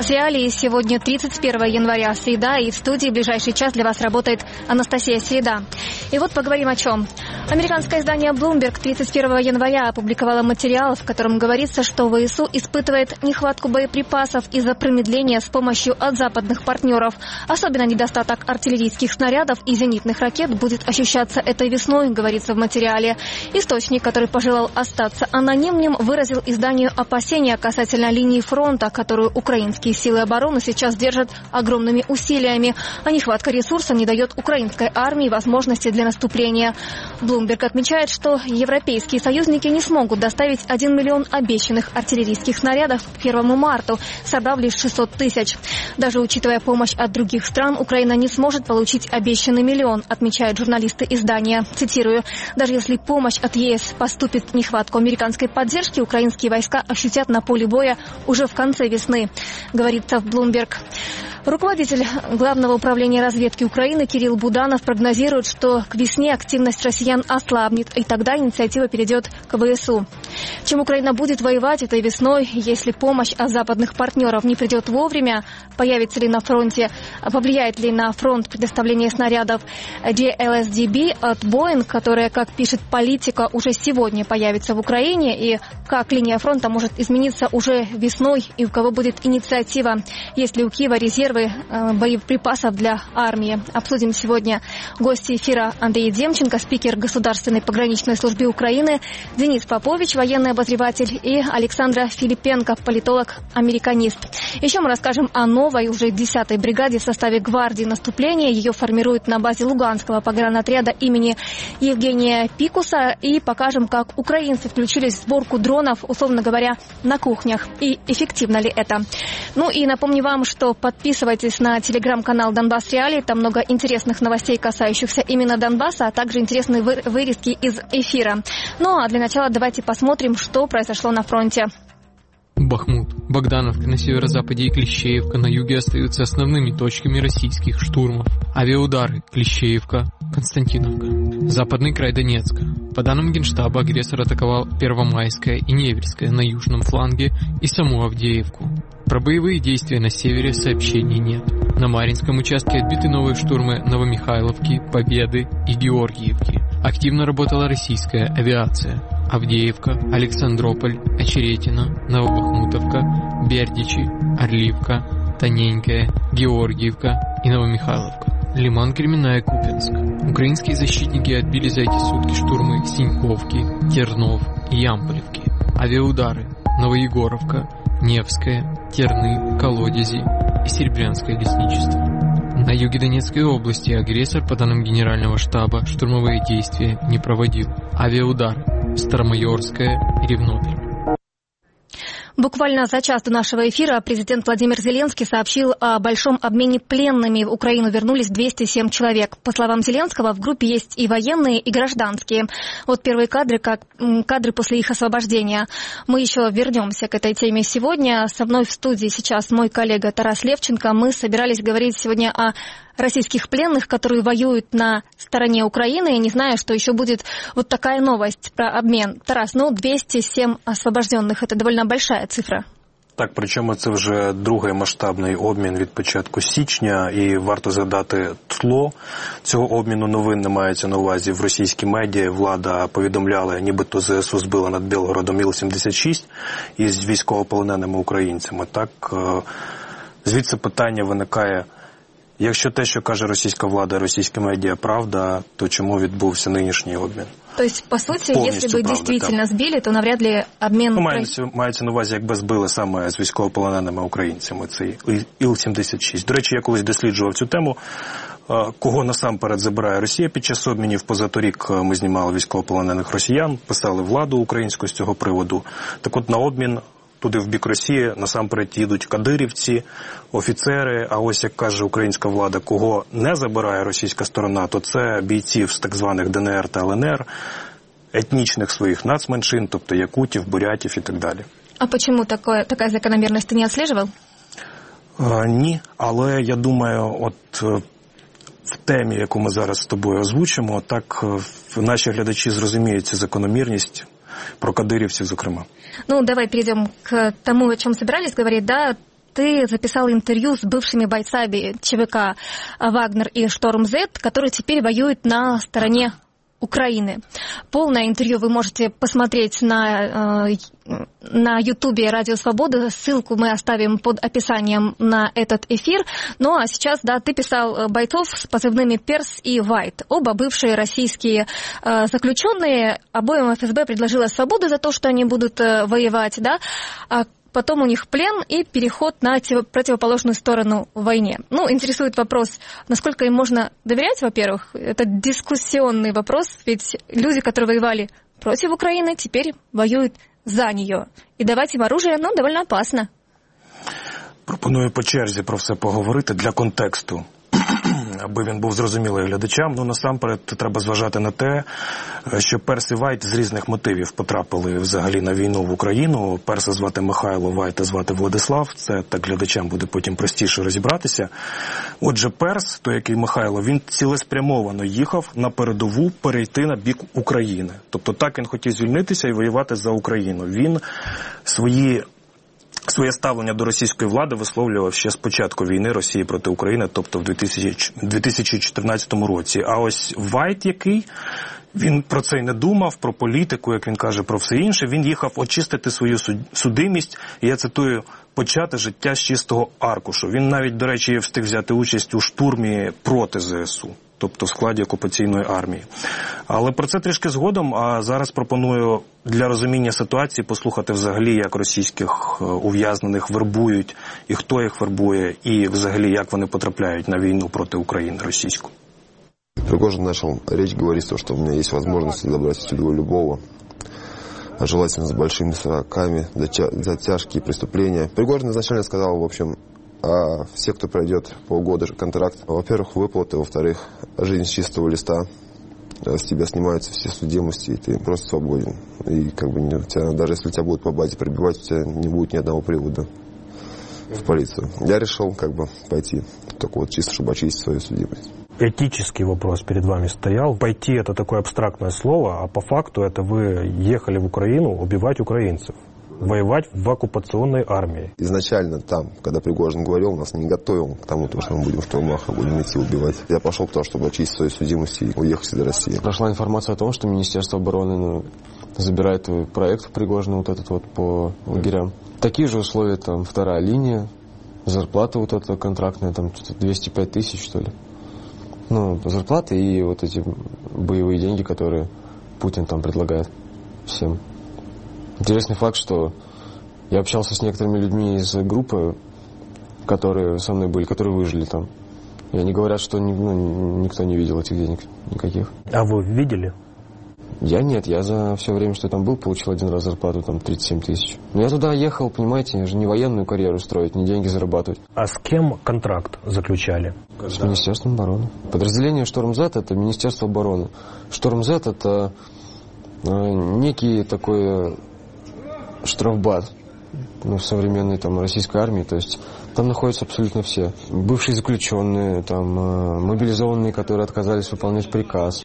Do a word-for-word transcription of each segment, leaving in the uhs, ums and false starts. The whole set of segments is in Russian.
Донбасс Реалии. Сегодня тридцать первое января, среда, и в студии в ближайший час для вас работает Анастасия Середа. И вот поговорим о чем. Американское издание Bloomberg тридцать первого января опубликовало материал, в котором говорится, что ВСУ испытывает нехватку боеприпасов из-за промедления с помощью от западных партнеров. Особенно недостаток артиллерийских снарядов и зенитных ракет будет ощущаться этой весной, говорится в материале. Источник, который пожелал остаться анонимным, выразил изданию опасения касательно линии фронта, которую украинские силы обороны сейчас держат огромными усилиями, а нехватка ресурсов не дает украинской армии возможности для наступления. Bloomberg отмечает, что европейские союзники не смогут доставить один миллион обещанных артиллерийских снарядов к первому марта, собрав лишь шестьсот тысяч. Даже учитывая помощь от других стран, Украина не сможет получить обещанный миллион, отмечают журналисты издания. Цитирую: «Даже если помощь от ЕС поступит, нехватку американской поддержки украинские войска ощутят на поле боя уже в конце весны», говорится в Bloomberg. Руководитель Главного управления разведки Украины Кирилл Буданов прогнозирует, что к весне активность россиян ослабнет, и тогда инициатива перейдет к ВСУ. Чем Украина будет воевать этой весной, если помощь от западных партнеров не придет вовремя, появится ли на фронте, повлияет ли на фронт предоставление снарядов джи эл эс ди би от Boeing, которая, как пишет Политика, уже сегодня появится в Украине, и как линия фронта может измениться уже весной, и у кого будет инициатива, есть ли у Киева резервы боеприпасов для армии. Обсудим сегодня гости эфира: Андрей Демченко, спикер Государственной пограничной службы Украины, Денис Попович, военный обозреватель, и Александра Филипенко, политолог-американист. Еще мы расскажем о новой, уже десятой бригаде в составе гвардии наступления. Ее формируют на базе Луганского погранотряда имени Евгения Пикуса, и покажем, как украинцы включились в сборку дронов, условно говоря, на кухнях. И эффективно ли это? Ну и напомню вам, что подписывайтесь Подписывайтесь на телеграм-канал Донбасс Реалии. Там много интересных новостей, касающихся именно Донбасса, а также интересные вырезки из эфира. Ну а для начала давайте посмотрим, что произошло на фронте. Бахмут, Богдановка на северо-западе и Клещеевка на юге остаются основными точками российских штурмов. Авиаудары: Клещеевка, Константиновка. Западный край Донецка. По данным Генштаба, агрессор атаковал Первомайское и Неверское на южном фланге и саму Авдеевку. Про боевые действия на севере сообщений нет. На Марьинском участке отбиты новые штурмы Новомихайловки, Победы и Георгиевки. Активно работала российская авиация. Авдеевка, Александрополь, Очеретино, Новобахмутовка, Бердичи, Орливка, Тоненькая, Георгиевка и Новомихайловка. Лиман, Кременная, Купянск. Украинские защитники отбили за эти сутки штурмы Синьковки, Тернов и Ямполевки. Авиаудары: Новоегоровка, Невская, Терны, Колодези и Серебрянское лесничество. На юге Донецкой области агрессор, по данным Генерального штаба, штурмовые действия не проводил. Авиаудары: Старомайорская и Ревнопель. Буквально за час до нашего эфира президент Владимир Зеленский сообщил о большом обмене пленными. В Украину вернулись двести семь человек. По словам Зеленского, в группе есть и военные, и гражданские. Вот первые кадры, как кадры после их освобождения. Мы еще вернемся к этой теме сегодня. Со мной в студии сейчас мой коллега Тарас Левченко. Мы собирались говорить сегодня о российских пленных, которые воюют на стороне Украины. Я не знаю, что еще будет вот такая новость про обмен. Тарас, ну двісті сім освобожденных – это довольно большая цифра. Так, причому це вже другий масштабний обмін від початку січня, і варто згадати тло цього обміну новин. Не мається на увазі в російській медіа. Влада повідомляла, нібито зе ес у збила над Білгородом Іл сімдесят шість із військовополоненими українцями. Так, звідси питання виникає: якщо те, що каже російська влада, російські медіа, правда, то чому відбувся нинішній обмін? То есть, по сути, если бы действительно сбили, то навряд ли обмен... Ну, мається, мається на увазі, якби збили саме з військовополоненими українцями цей Іл сімдесят шість. До речі, я колись досліджував цю тему, кого насамперед забирає Росія під час обмінів. Позаторік ми знімали військовополонених росіян, писали владу українську з цього приводу. Так от на обмін туди в бік Росії насамперед їдуть кадирівці, офіцери, а ось, як каже українська влада, кого не забирає російська сторона, то це бійців з так званих де ен ер та ел ен ер, етнічних своїх нацменшин, тобто якутів, бурятів і так далі. А чому така, така закономірність ти не відслежував? А, ні, але я думаю, от в темі, яку ми зараз з тобою озвучимо, так наші глядачі зрозуміють цю закономірність, про кадирівців, зокрема. Ну, давай перейдем к тому, о чем собирались говорить, да. ты записал интервью с бывшими бойцами ЧВК «Вагнер» и «Шторм Зет», которые теперь воюют на стороне Украины. Полное интервью вы можете посмотреть на, на Ютубе «Радио Свобода». Ссылку мы оставим под описанием на этот эфир. Ну а сейчас, да, ты писал бойцов с позывными «Перс» и «Вайт». Оба бывшие российские э, заключенные. Обоим эф эс бэ предложила свободу за то, что они будут э, воевать, да. А потом у них плен и переход на противоположную сторону в войне. Ну, интересует вопрос, насколько им можно доверять, во-первых. Это дискуссионный вопрос, ведь люди, которые воевали против Украины, теперь воюют за нее. І давати їм оружие, ну, довольно опасно. Пропоную по черзі про все поговорити для контексту, аби він був зрозумілий глядачам. Ну, насамперед, треба зважати на те, що Перс і Вайт з різних мотивів потрапили взагалі на війну в Україну. Перса звати Михайло, Вайта звати Владислав. Це так глядачам буде потім простіше розібратися. Отже, Перс, той, який Михайло, він цілеспрямовано їхав на передову перейти на бік України. Тобто так він хотів звільнитися і воювати за Україну. Він свої... Своє ставлення до російської влади висловлював ще з початку війни Росії проти України, тобто в дві тисячі чотирнадцятому році. А ось Вайт, який, він про це й не думав, про політику, як він каже, про все інше. Він їхав очистити свою судимість, і я цитую, почати життя з чистого аркушу. Він навіть, до речі, встиг взяти участь у штурмі проти зе ес у. Тобто в складі окупаційної армії. Але про це трішки згодом, а зараз пропоную для розуміння ситуації послухати взагалі, як російських ув'язнених вербують, і хто їх вербує, і взагалі, як вони потрапляють на війну проти України російську. Пригожин начал речь говорить, что у меня есть возможность забрать отсюда любого, а желательно с большими сроками за тяжкие преступления. Пригожин изначально сказал, в общем, а все, кто пройдет полгода контракт, во-первых, выплаты, во-вторых, жизнь с чистого листа, с тебя снимаются все судимости, и ты просто свободен. И как бы у тебя, даже если тебя будут по базе прибивать, у тебя не будет ни одного привода в полицию. Я решил как бы пойти, только вот чисто, чтобы очистить свою судимость. Этический вопрос перед вами стоял. Пойти — это такое абстрактное слово, а по факту это вы ехали в Украину убивать украинцев. Воевать в оккупационной армии. Изначально там, когда Пригожин говорил, нас не готовил к тому, что мы будем в штурмах, а будем идти убивать. Я пошел к тому, чтобы очистить свою судимость и уехать из России. Прошла информация о том, что Министерство обороны ну, забирает проект Пригожина вот этот вот по лагерям. Такие же условия, там, вторая линия, зарплата вот эта контрактная, там, двести пять тысяч, что ли. Ну, зарплата и вот эти боевые деньги, которые Путин там предлагает всем. Интересный факт, что я общался с некоторыми людьми из группы, которые со мной были, которые выжили там. И они говорят, что ну, никто не видел этих денег никаких. А вы видели? Я нет, я за все время, что я там был, получил один раз зарплату, там, тридцать семь тысяч. Но я туда ехал, понимаете, я же не военную карьеру строить, не деньги зарабатывать. А с кем контракт заключали? С Министерством обороны. Подразделение Шторм Зет — это Министерство обороны. Шторм Зет — это э, некий такой... штрафбат ну, в современной там, российской армии, то есть там находятся абсолютно все. Бывшие заключенные, там, мобилизованные, которые отказались выполнять приказ.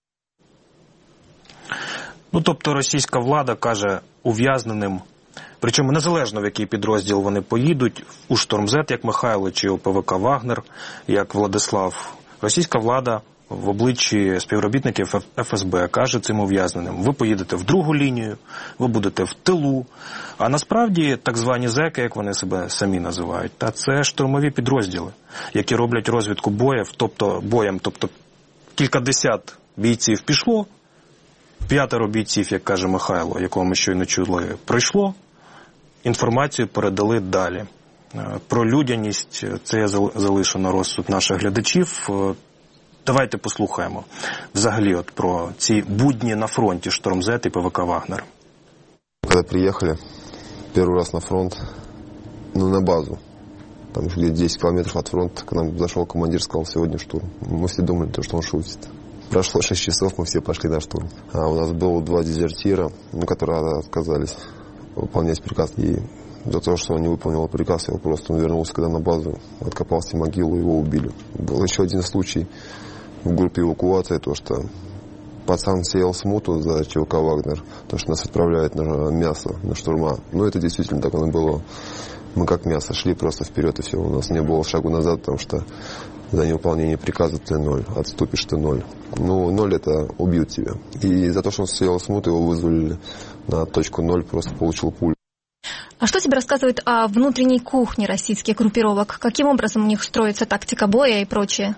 Ну, тобто російська влада каже ув'язненим, причому незалежно в який підрозділ вони поїдуть, у Шторм Зет, як Михайло, чи у пе вэ ка Вагнер, як Владислав, російська влада в обличчі співробітників еф ес бе каже цим ув'язненим: ви поїдете в другу лінію, ви будете в тилу. А насправді так звані зеки, як вони себе самі називають, та це штурмові підрозділи, які роблять розвідку боїв, тобто боєм, тобто кількадесят бійців пішло, п'ятеро бійців, як каже Михайло, якого ми щойно чули, пройшло, інформацію передали далі. Про людяність це я залишу на розсуд наших глядачів. Давайте послухаємо взагалі от про ці будні на фронті Шторм Зет і пе вэ ка Вагнер. Когда приехали первый раз на фронт, ну на базу, там где десять километров от фронта, к нам зашел командир, сказал: сегодня штурм. Мы все думали, что он шутит. Прошло шесть часов, мы все пошли на штурм. А у нас было два дезертира, ну, которые отказались выполнять приказ. И за то, что он не выполнил приказ, его просто он вернулся когда на базу, откопал себе могилу, его убили. Был еще один случай в группе эвакуации, то, что пацан сеял смуту за ЧВК «Вагнер», то, что нас отправляют на мясо, на штурма. Ну, это действительно так оно было. Мы как мясо шли просто вперед, и все. У нас не было шагу назад, потому что за невыполнение приказа ты ноль, отступишь ты ноль. Ну, ноль это убьют тебя. И за то, что он стоял смут, его вызвали на точку ноль, просто получил пулю. А что тебе рассказывают о внутренней кухне российских группировок? Каким образом у них строится тактика боя и прочее?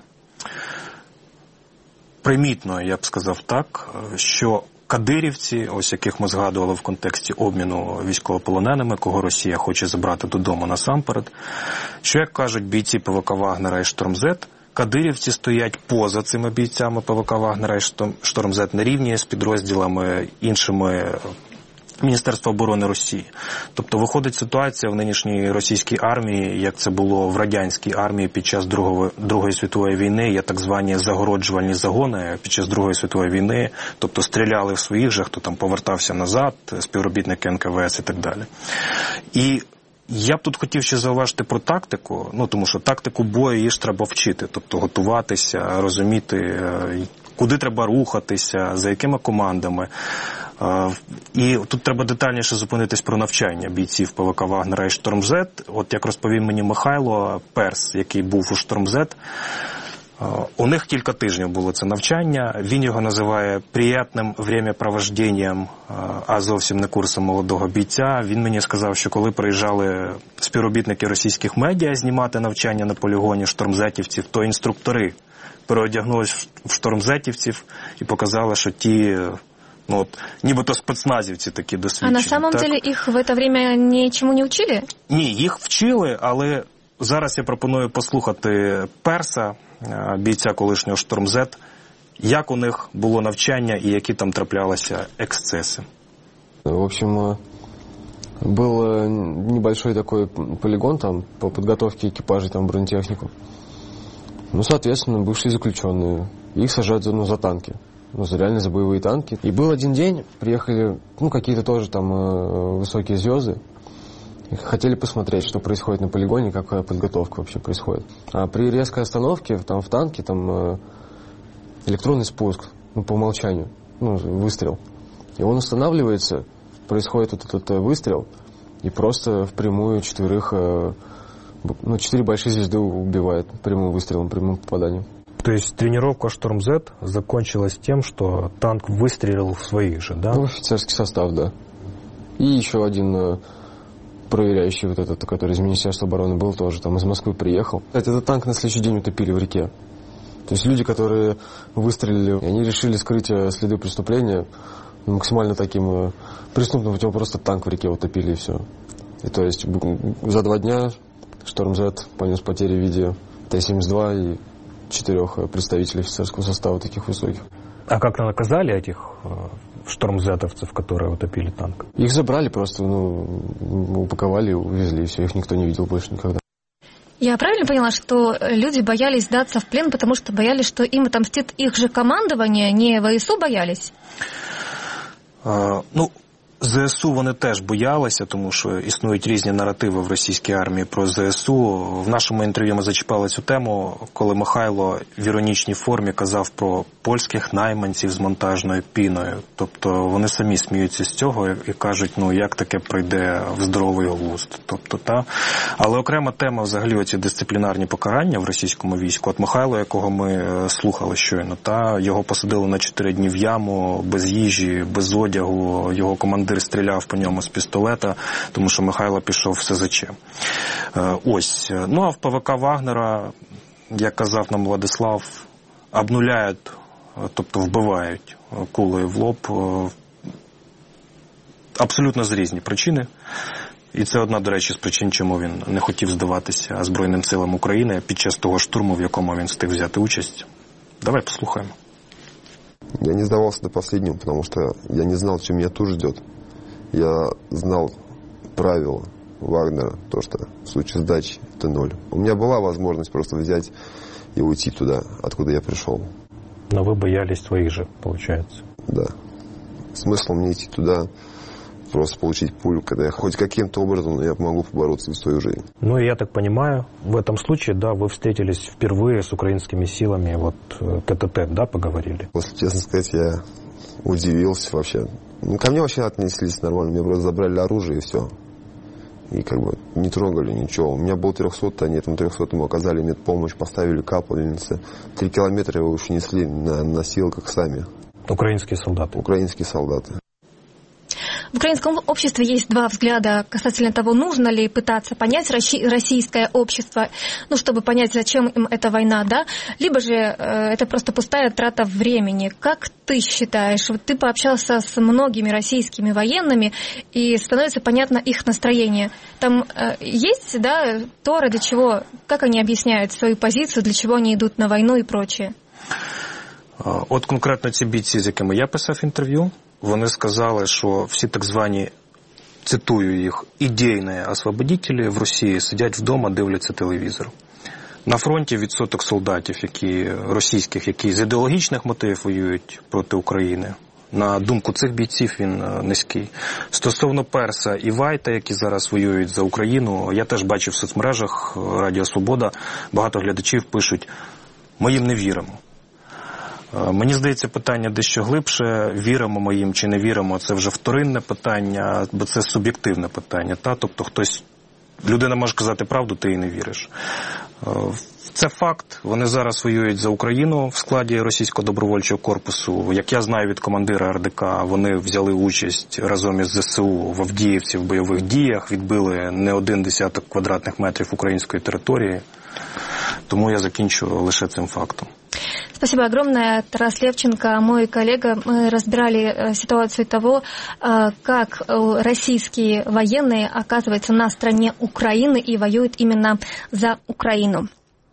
Примітно, я б сказав так, що кадирівці, ось яких ми згадували в контексті обміну військовополоненими, кого Росія хоче забрати додому насамперед, що, як кажуть бійці ПВК Вагнера і Штормзет, кадирівці стоять поза цими бійцями ПВК Вагнера і Штормзет на рівні з підрозділами іншими Міністерства оборони Росії. Тобто виходить ситуація в нинішній російській армії, як це було в радянській армії під час Другої, Другої світової війни, є так звані загороджувальні загони під час Другої світової війни, тобто стріляли в своїх же, хто там повертався назад, співробітники ен ка ве ес і так далі. І я б тут хотів ще зауважити про тактику, ну тому що тактику бою її ж треба вчити, тобто готуватися, розуміти, куди треба рухатися, за якими командами. І тут треба детальніше зупинитись про навчання бійців ПВК Вагнера і Штормзет. От як розповів мені Михайло Перс, який був у Штормзет, у них кілька тижнів було це навчання. Він його називає приємним времяпровожденням, а зовсім не курсом молодого бійця. Він мені сказав, що коли приїжджали співробітники російських медіа знімати навчання на полігоні штормзетівців, то інструктори переодягнулись в штормзетівців і показали, що ті... Ну, от, нібито спецназівці такі досвідчені. А на самом так? деле їх в это время нічому не вчили? Ні, їх вчили, але зараз я пропоную послухати Перса, бійця колишнього Штормзет, як у них було навчання і які там траплялися ексцеси. В общем, был небольшой такой полигон там по подготовке экипажей там бронетехнику. Ну, соответственно, бывшие заключенные. Их сажают ну, за танки. Ну, реально за боевые танки. И был один день, приехали, ну, какие-то тоже там э, высокие звезды. И хотели посмотреть, что происходит на полигоне, какая подготовка вообще происходит. А при резкой остановке там в танке там э, электронный спуск, ну, по умолчанию, ну, выстрел. И он останавливается, происходит вот этот э, выстрел, и просто впрямую четверых, э, ну, четыре большие звезды убивает прямым выстрелом, прямым попаданием. То есть тренировка Штормзет закончилась тем, что танк выстрелил в своих же, да? Ну, офицерский состав, да. И еще один э, проверяющий вот этот, который из Министерства обороны был, тоже там из Москвы приехал. Этот танк на следующий день утопили в реке. То есть люди, которые выстрелили, они решили скрыть следы преступления максимально таким э, преступным путем, просто танк в реке утопили и все. И то есть за два дня Штормзет понес потери в виде Т семьдесят два и четырех представителей офицерского состава таких высоких. А как наказали этих э, штормзетовцев, которые утопили танк? Их забрали просто, ну, упаковали, увезли, и все, их никто не видел больше никогда. Я правильно поняла, что люди боялись сдаться в плен, потому что боялись, что им отомстит их же командование, не вэ ес у боялись? А, ну, зе ес у вони теж боялися, тому що існують різні наративи в російській армії про зе ес у. В нашому інтерв'ю ми зачіпали цю тему, коли Михайло в іронічній формі казав про польських найманців з монтажною піною. Тобто вони самі сміються з цього і кажуть, ну як таке прийде в здоровий глузд. Тобто, та? Але окрема тема взагалі оці дисциплінарні покарання в російському війську. От Михайло, якого ми слухали щойно, та? Його посадили на чотири дні в яму, без їжі, без одягу, його командир стріляв по ньому з пістолета, тому що Михайло пішов в ес зет че. Ось. Ну, а в ПВК Вагнера, як казав нам Владислав, обнуляють, тобто вбивають кулею в лоб абсолютно з різні причини. І це одна, до речі, з причин, чому він не хотів здаватися Збройним силам України під час того штурму, в якому він встиг взяти участь. Давай послухаємо. Я не сдавался до последнего, потому что я не знал, что меня тут ждет. Я знал правила Вагнера, то, что в случае сдачи это ноль. У меня была возможность просто взять и уйти туда, откуда я пришел. Но вы боялись своих же, получается. Да. Смысл мне идти туда, просто получить пулю, когда я хоть каким-то образом я могу побороться за свою жизнь. Ну, я так понимаю, в этом случае, да, вы встретились впервые с украинскими силами, вот тет-а-тет, да, поговорили? Если честно сказать, я удивился вообще. Ну, ко мне вообще отнеслись нормально, мне просто забрали оружие и все. И как бы не трогали ничего. У меня был трехсотый, они этому трехсотому оказали медпомощь, поставили капельницы. Три километра его уж несли на носилках сами. Украинские солдаты. Украинские солдаты. В украинском обществе есть два взгляда касательно того, нужно ли пытаться понять российское общество, ну, чтобы понять, зачем им эта война, да, либо же э, это просто пустая трата времени. Как ты считаешь? Вот ты пообщался с многими российскими военными, и становится понятно их настроение. Там э, есть, да, то, ради чего, как они объясняют свою позицию, для чего они идут на войну и прочее? От конкретно ці бійці, з якими я писав інтерв'ю, вони сказали, що всі так звані, цитую їх, ідейні освободителі в Росії сидять вдома, дивляться телевізор. На фронті відсоток солдатів, які російських, які з ідеологічних мотивів воюють проти України, на думку цих бійців, він низький. Стосовно Перса і Вайта, які зараз воюють за Україну, я теж бачив в соцмережах Радіо Свобода, багато глядачів пишуть, ми їм не віримо. Мені здається, питання дещо глибше, віримо ми їм чи не віримо, це вже вторинне питання, бо це суб'єктивне питання. Та? Тобто хтось, людина може казати правду, ти їй не віриш. Це факт, вони зараз воюють за Україну в складі Російського добровольчого корпусу. Як я знаю від командира ар де ка, вони взяли участь разом із зе се у в Авдіївці в бойових діях, відбили не один десяток квадратних метрів української території. Тому я закінчу лише цим фактом. Спасибо огромное, Тарас Левченко, мой коллега. Мы разбирали ситуацию того, как российские военные оказываются на стороне Украины и воюют именно за Украину.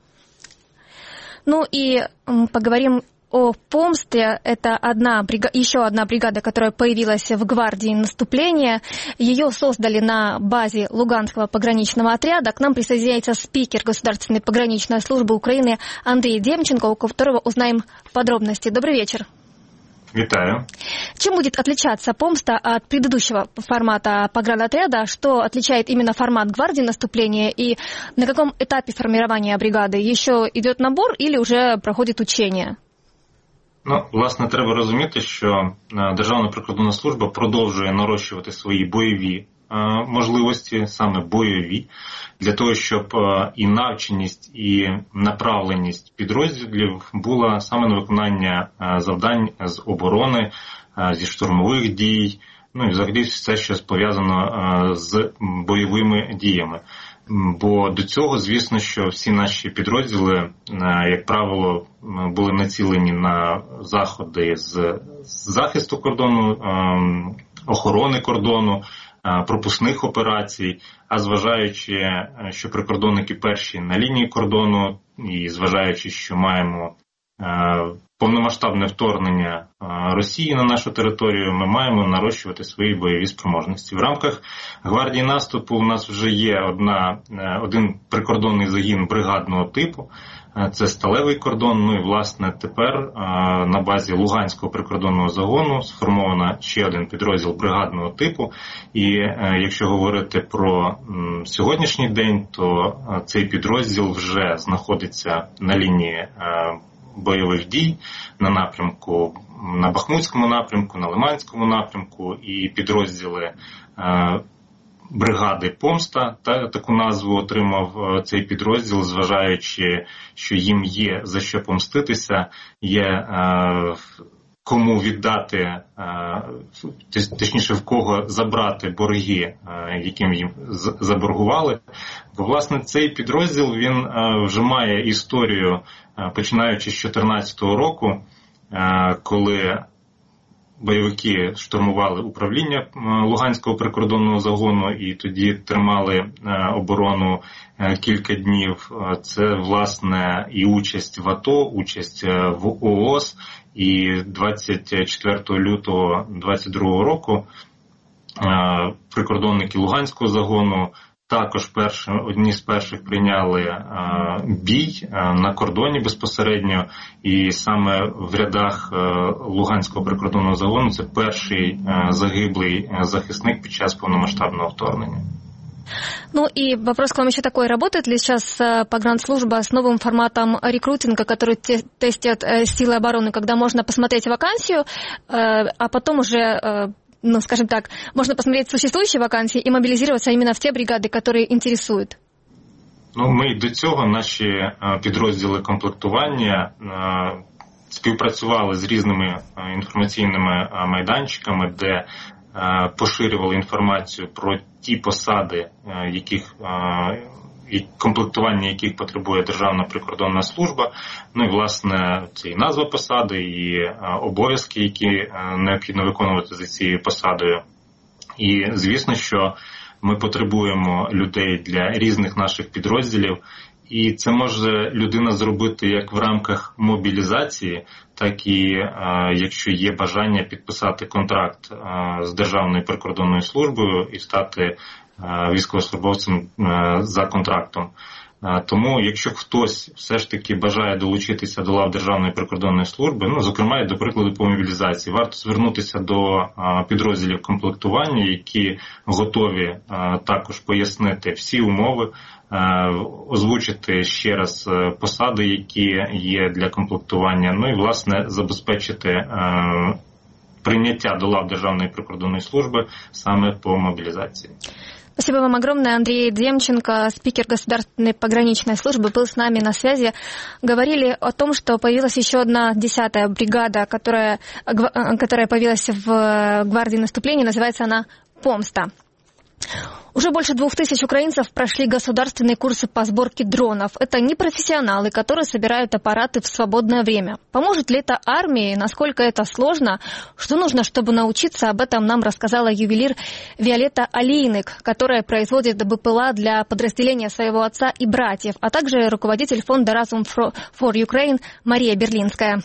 Ну и поговорим о помсте. Это одна бригада, еще одна бригада, которая появилась в гвардии наступления. Ее создали на базе Луганского пограничного отряда. К нам присоединяется спикер Государственной пограничной службы Украины Андрей Демченко, у которого узнаем подробности. Добрый вечер. Витаю. Чем будет отличаться помста от предыдущего формата погранотряда? Что отличает именно формат гвардии наступления? И на каком этапе формирования бригады? Еще идет набор или уже проходит учение? Ну, власне, треба розуміти, що Державна прикордонна служба продовжує нарощувати свої бойові е, можливості, саме бойові, для того, щоб е, і навченість, і направленість підрозділів була саме на виконання е, завдань з оборони, е, зі штурмових дій, ну і взагалі все, що пов'язано е, з бойовими діями. Бо до цього, звісно, що всі наші підрозділи, як правило, були націлені на заходи з захисту кордону, охорони кордону, пропускних операцій, а зважаючи, що прикордонники перші на лінії кордону, і зважаючи, що маємо повномасштабне вторгнення Росії на нашу територію, ми маємо нарощувати свої бойові спроможності. В рамках гвардії наступу у нас вже є одна, один прикордонний загін бригадного типу, це сталевий кордон. Ну і, власне, тепер на базі Луганського прикордонного загону сформовано ще один підрозділ бригадного типу. І якщо говорити про сьогоднішній день, то цей підрозділ вже знаходиться на лінії бойових дій на напрямку, на Бахмутському напрямку, на Лиманському напрямку, і підрозділи е, бригади «Помста», та, таку назву отримав цей підрозділ, зважаючи, що їм є за що помститися, є е, кому віддати, е, точніше, в кого забрати борги, е, яким їм заборгували. Бо, власне, цей підрозділ, він е, вже має історію, починаючи з дві тисячі чотирнадцятого року, коли бойовики штурмували управління Луганського прикордонного загону і тоді тримали оборону кілька днів. Це, власне, і участь в АТО, участь в ООС. І двадцять четвертого лютого двадцять другого року прикордонники Луганського загону також перші, одні з перших прийняли а, бій а, на кордоні безпосередньо, і саме в рядах а, Луганського прикордонного загону це перший а, загиблий а, захисник під час повномасштабного вторгнення. Ну и вопрос к вам еще такой. Работает ли сейчас погранслужба с новым форматом рекрутинга, который те- тестят силы обороны, когда можно посмотреть вакансию, а потом уже ну, скажем так, можно посмотреть существующие вакансии и мобилизироваться именно в те бригады, которые интересуют? Ну, ми до цього, наші підрозділи комплектування співпрацювали з різними інформаційними майданчиками, де поширювали інформацію про ті посади, яких комплектування яких потребує Державна прикордонна служба. Ну і, власне, це і назва посади, і обов'язки, які необхідно виконувати за цією посадою. І, звісно, що ми потребуємо людей для різних наших підрозділів, і це може людина зробити як в рамках мобілізації, так і якщо є бажання підписати контракт з Державною прикордонною службою і стати військовослужбовцем за контрактом. Тому, якщо хтось все ж таки бажає долучитися до лав Державної прикордонної служби, ну, зокрема, і до прикладу по мобілізації, варто звернутися до підрозділів комплектування, які готові також пояснити всі умови, озвучити ще раз посади, які є для комплектування, ну і, власне, забезпечити прийняття до лав Державної прикордонної служби саме по мобилизации. Спасибо вам огромное. Андрей Демченко, спикер Государственной пограничной службы, был с нами на связи. Говорили о том, что появилась еще одна десятая бригада, которая, которая появилась в гвардии наступления. Называется она «Помста». Уже больше двух тысяч украинцев прошли государственные курсы по сборке дронов. Это непрофессионалы, которые собирают аппараты в свободное время. Поможет ли это армии? Насколько это сложно? Что нужно, чтобы научиться? Об этом нам рассказала ювелир Виолетта Алийник, которая производит БПЛА для подразделения своего отца и братьев, а также руководитель фонда «Разум for Ukraine» Мария Берлінська.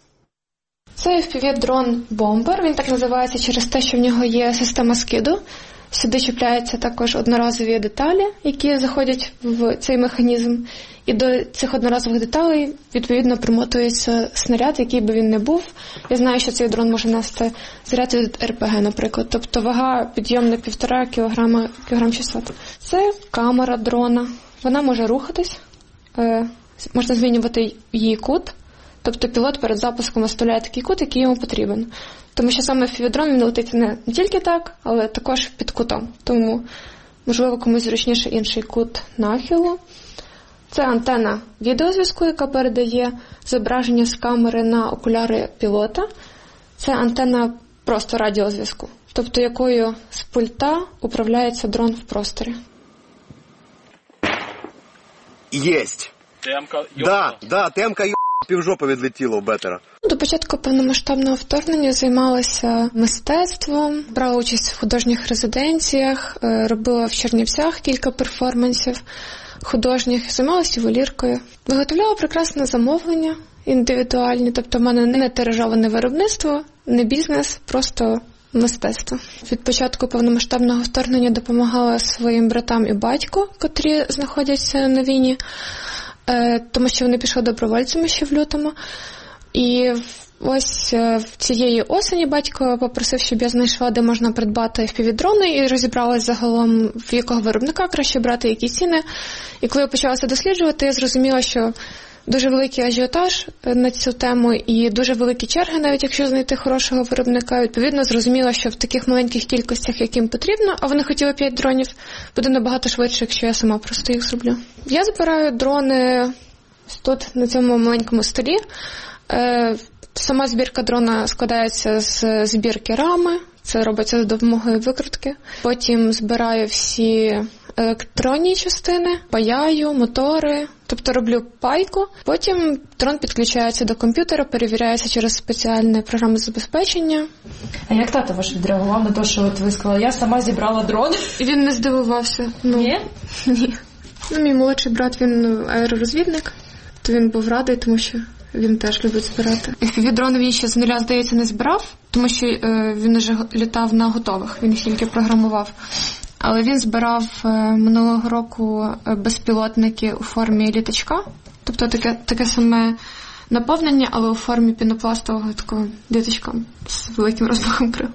Це еф пі ві-дрон «Бомбер». Він так називається через те, що в нього є система скиду. Сюди чіпляються також одноразові деталі, які заходять в цей механізм. І до цих одноразових деталей, відповідно, примотується снаряд, який би він не був. Я знаю, що цей дрон може нести заряд від ер пе ге, наприклад. Тобто вага підйомна півтора кілограма, кілограм шістсот. Це камера дрона. Вона може рухатись, е, можна змінювати її кут. Тобто пілот перед запуском виставляє такий кут, який йому потрібен. Тому що саме еф пі ві-дрон він летить не, не тільки так, але також під кутом. Тому, можливо, комусь зручніше інший кут нахилу. Це антенна відеозв'язку, яка передає зображення з камери на окуляри пілота. Це антенна просто радіозв'язку, тобто якою з пульта управляється дрон в просторі. Єсть! Темка, да, да, темка, й**, півжопа відлетіло в бетера. До початку повномасштабного вторгнення займалася мистецтвом, брала участь в художніх резиденціях, робила в Чернівцях кілька перформансів художніх, займалася ювеліркою. Виготовляла прекрасне замовлення індивідуальні, тобто в мене не тиражоване виробництво, не бізнес, просто мистецтво. Від початку повномасштабного вторгнення допомагала своїм братам і батьку, котрі знаходяться на війні, тому що вони пішли добровольцями ще в лютому. І ось цієї осені батько попросив, щоб я знайшла, де можна придбати еф пі ві-дрони, і розібралась загалом, в якого виробника краще брати, які ціни. І коли я почалася досліджувати, я зрозуміла, що дуже великий ажіотаж на цю тему і дуже великі черги, навіть якщо знайти хорошого виробника. Відповідно, зрозуміла, що в таких маленьких кількостях, яким потрібно, а вони хотіли п'ять дронів, буде набагато швидше, якщо я сама просто їх зроблю. Я збираю дрони тут, на цьому маленькому столі. Сама збірка дрона складається з збірки рами, це робиться за допомогою викрутки. Потім збираю всі електронні частини, паяю, мотори, тобто роблю пайку. Потім дрон підключається до комп'ютера, перевіряється через спеціальне програмне забезпечення. А як тато ваш відреагував на те, що от ви сказали, я сама зібрала дрон? Він не здивувався. Ну, Ні? Ні. Ну, мій молодший брат, він аеророзвідник, то він був радий, тому що він теж любить збирати. еф пі ві-дрони він ще з нуля, здається, не збирав, тому що е, він вже літав на готових, він їх тільки програмував. Але він збирав е, минулого року безпілотники у формі літачка, тобто таке, таке саме наповнення, але у формі пінопластового такого літачка з великим розмахом крил.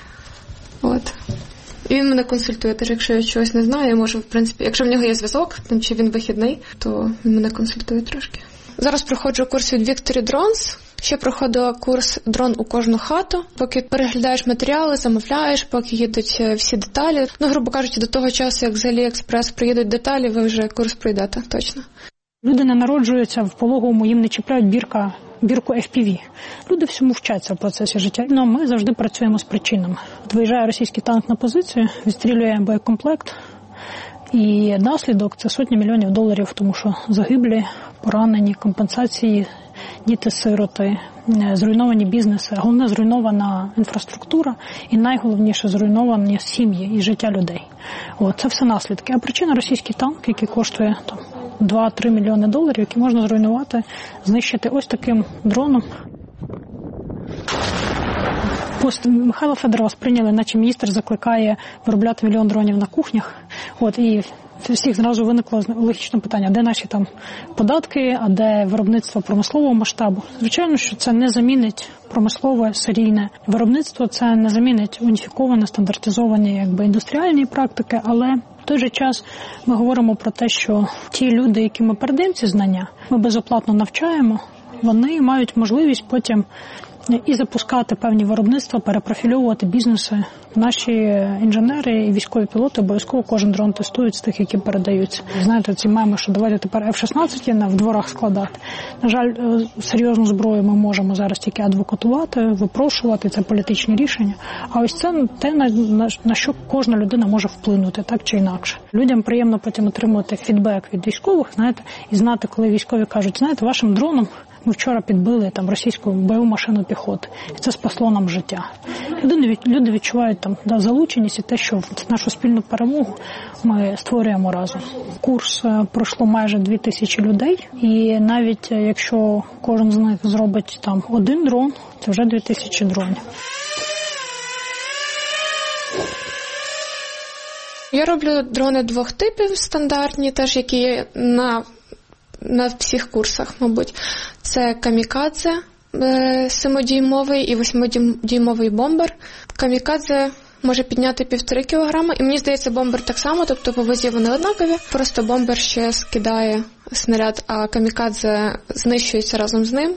От. І він мене консультує, теж якщо я чогось не знаю, я можу, в принципі, якщо в нього є зв'язок, там чи він вихідний, то він мене консультує трошки. Зараз проходжу курс від Victory Drones. Ще проходила курс «Дрон у кожну хату». Поки переглядаєш матеріали, замовляєш, поки їдуть всі деталі. Ну, грубо кажучи, до того часу, як з Аліекспрес приїдуть деталі, ви вже курс пройдете, точно. Люди не народжуються в пологовому, їм не чіпляють бірка, бірку еф пі ві. Люди всьому вчаться в процесі життя. Ну, ми завжди працюємо з причинами. От виїжджає російський танк на позицію, відстрілює боєкомплект, і наслідок – це сотні мільйонів доларів, тому що загиблі, поранені, компенсації, діти-сироти, зруйновані бізнеси, головне – зруйнована інфраструктура і найголовніше – зруйновані сім'ї і життя людей. От, це все наслідки. А причина – російський танк, який коштує там два-три мільйони доларів, які можна зруйнувати, знищити ось таким дроном. Пост Михайла Федорова сприйняли, наче міністр закликає виробляти мільйон дронів на кухнях. От, і всіх зразу виникло логічне питання, де наші там податки, а де виробництво промислового масштабу. Звичайно, що це не замінить промислове серійне виробництво, це не замінить уніфіковане, стандартизовані якби індустріальні практики, але в той же час ми говоримо про те, що ті люди, які ми передаємо ці знання, ми безоплатно навчаємо, вони мають можливість потім і запускати певні виробництва, перепрофільовувати бізнеси. Наші інженери і військові пілоти обов'язково кожен дрон тестують з тих, які передаються. Знаєте, ці меми, що давайте тепер еф шістнадцять в дворах складати. На жаль, серйозну зброю ми можемо зараз тільки адвокатувати, випрошувати, це політичні рішення. А ось це те, на, на, на що кожна людина може вплинути, так чи інакше. Людям приємно потім отримувати фідбек від військових, знаєте, і знати, коли військові кажуть, знаєте, вашим дроном ми вчора підбили там російську бойову машину піхоти. І це спасло нам життя. Люди, люди відчувають там да, залученість і те, що нашу спільну перемогу ми створюємо разом. Курс пройшло майже дві тисячі людей. І навіть якщо кожен з них зробить там один дрон, це вже дві тисячі дронів. Я роблю дрони двох типів стандартні, теж які є на на всіх курсах, мабуть. Це камікадзе семидюймовий і восьмидюймовий бомбер. Камікадзе може підняти півтори кілограми, і мені здається, бомбер так само, тобто по вазі вони однакові. Просто бомбер ще скидає снаряд, а камікадзе знищується разом з ним.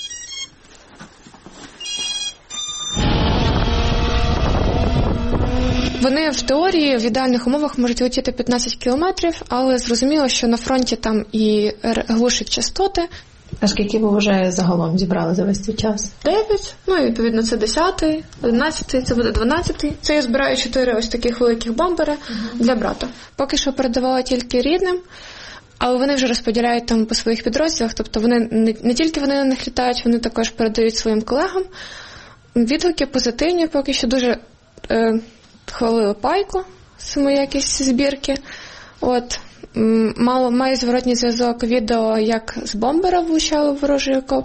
Вони в теорії в ідеальних умовах можуть летіти п'ятнадцять кілометрів, але зрозуміло, що на фронті там і глушать частоти. А скільки ви вже загалом зібрали за весь цей час? Дев'ять, ну і відповідно це десятий, одинадцятий, це буде дванадцятий. Це я збираю чотири ось таких великих бомбери uh-huh. для брата. Поки що передавала тільки рідним, але вони вже розподіляють там по своїх підрозділах, тобто вони не, не тільки вони на них літають, вони також передають своїм колегам. Відгуки позитивні, поки що дуже е, хвалили пайку, саму якість збірки. От, мало, має зворотній зв'язок відео, як з бомбера влучало в ворожий окоп.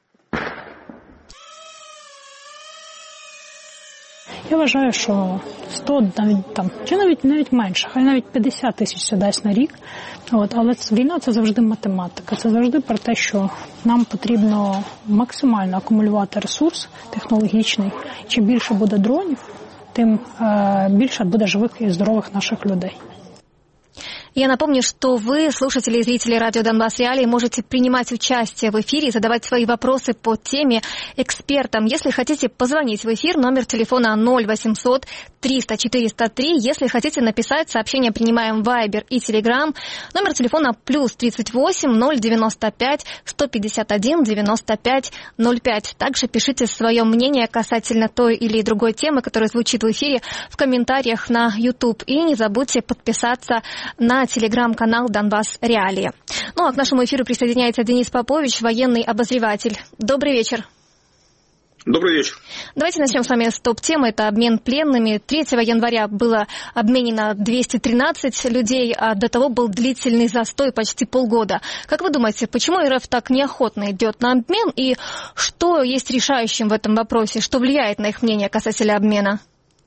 Я вважаю, що сто, навіть там, чи навіть навіть менше, хай навіть п'ятдесят тисяч це дасть на рік. От, але війна – це завжди математика. Це завжди про те, що нам потрібно максимально акумулювати ресурс технологічний. Чим більше буде дронів, тем больше будет живых и здоровых наших людей. Я напомню, что вы, слушатели и зрители радио «Донбасс Реалии», можете принимать участие в эфире и задавать свои вопросы по теме экспертам. Если хотите позвонить в эфир, номер телефона ноль восемьсот триста четыреста три. Если хотите написать, сообщение принимаем в Viber и Telegram. Номер телефона плюс тридцать восемь ноль девяносто пять сто пятьдесят один девяносто пять ноль пять. Также пишите свое мнение касательно той или другой темы, которая звучит в эфире, в комментариях на YouTube. И не забудьте подписаться на телеграм-канал «Донбасс Реалии». Ну а к нашему эфиру присоединяется Денис Попович, военный обозреватель. Добрый вечер. Добрый вечер. Давайте начнем с вами с топ-темы. Это обмен пленными. третьего января было обменено двести тринадцать людей, а до того был длительный застой почти полгода. Как вы думаете, почему эр эф так неохотно идет на обмен? И что есть решающим в этом вопросе? Что влияет на их мнение касательно обмена?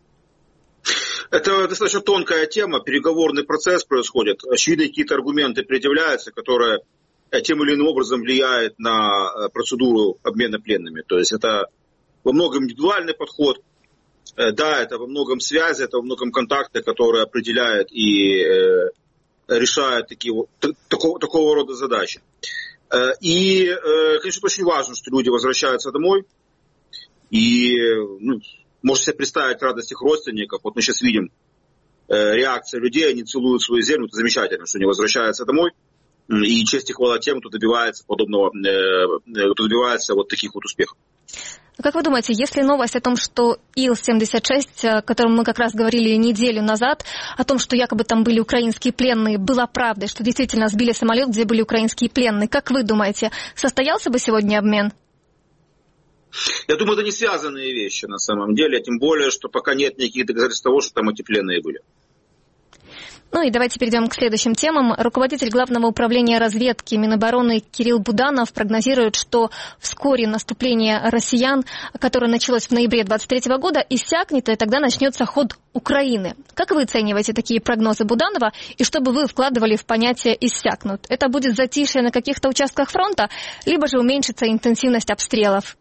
Это достаточно тонкая тема, переговорный процесс происходит. Очевидно, какие-то аргументы предъявляются, которые тем или иным образом влияют на процедуру обмена пленными. То есть это во многом индивидуальный подход, да, это во многом связи, это во многом контакты, которые определяют и решают такие, такого, такого рода задачи. И, конечно, очень важно, что люди возвращаются домой. И ну, можете себе представить радость их родственников. Вот мы сейчас видим реакция людей, они целуют свою землю. Это замечательно, что они возвращаются домой. И честь и хвала тем, кто добивается подобного, кто добивается вот таких вот успехов. Как вы думаете, если новость о том, что Ил семьдесят шесть, о котором мы как раз говорили неделю назад, о том, что якобы там были украинские пленные, была правдой, что действительно сбили самолет, где были украинские пленные, как вы думаете, состоялся бы сегодня обмен? Я думаю, это не связанные вещи на самом деле, тем более, что пока нет никаких доказательств того, что там эти пленные были. Ну и давайте перейдем к следующим темам. Руководитель Главного управления разведки Минобороны Кирилл Буданов прогнозирует, что вскоре наступление россиян, которое началось в ноябре двадцать третьего года, иссякнет, и тогда начнется ход Украины. Как вы оцениваете такие прогнозы Буданова, и что бы вы вкладывали в понятие «иссякнут»? Это будет затишье на каких-то участках фронта, либо же уменьшится интенсивность обстрелов?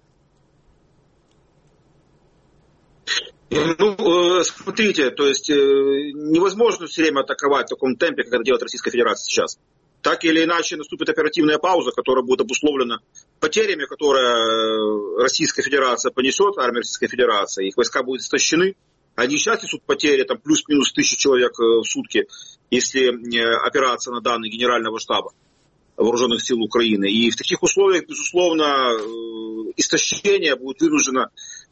Ну, смотрите, то есть невозможно все время атаковать в таком темпе, как это делает Российская Федерация сейчас. Так или иначе наступит оперативная пауза, которая будет обусловлена потерями, которые Российская Федерация понесет, армия Российской Федерации, их войска будут истощены. Они сейчас несут потери, там плюс-минус тысяча человек в сутки, если опираться на данные Генерального штаба Вооруженных сил Украины. И в таких условиях, безусловно, истощение будет вынуждено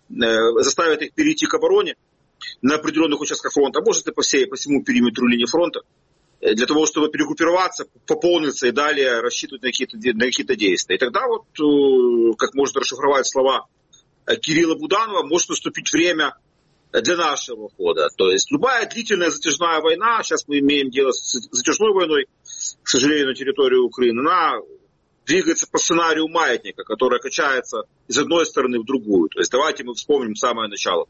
заставит их перейти к обороне на определенных участках фронта, а может и по, всей, по всему периметру линии фронта, для того, чтобы перегруппироваться, пополниться и далее рассчитывать на какие-то, на какие-то действия. И тогда вот, как можно расшифровать слова Кирилла Буданова, может наступить время для нашего хода. То есть любая длительная затяжная война, сейчас мы имеем дело с затяжной войной, к сожалению, на территории Украины, она двигается по сценарию маятника, который качается из одной стороны в другую. То есть давайте мы вспомним самое начало.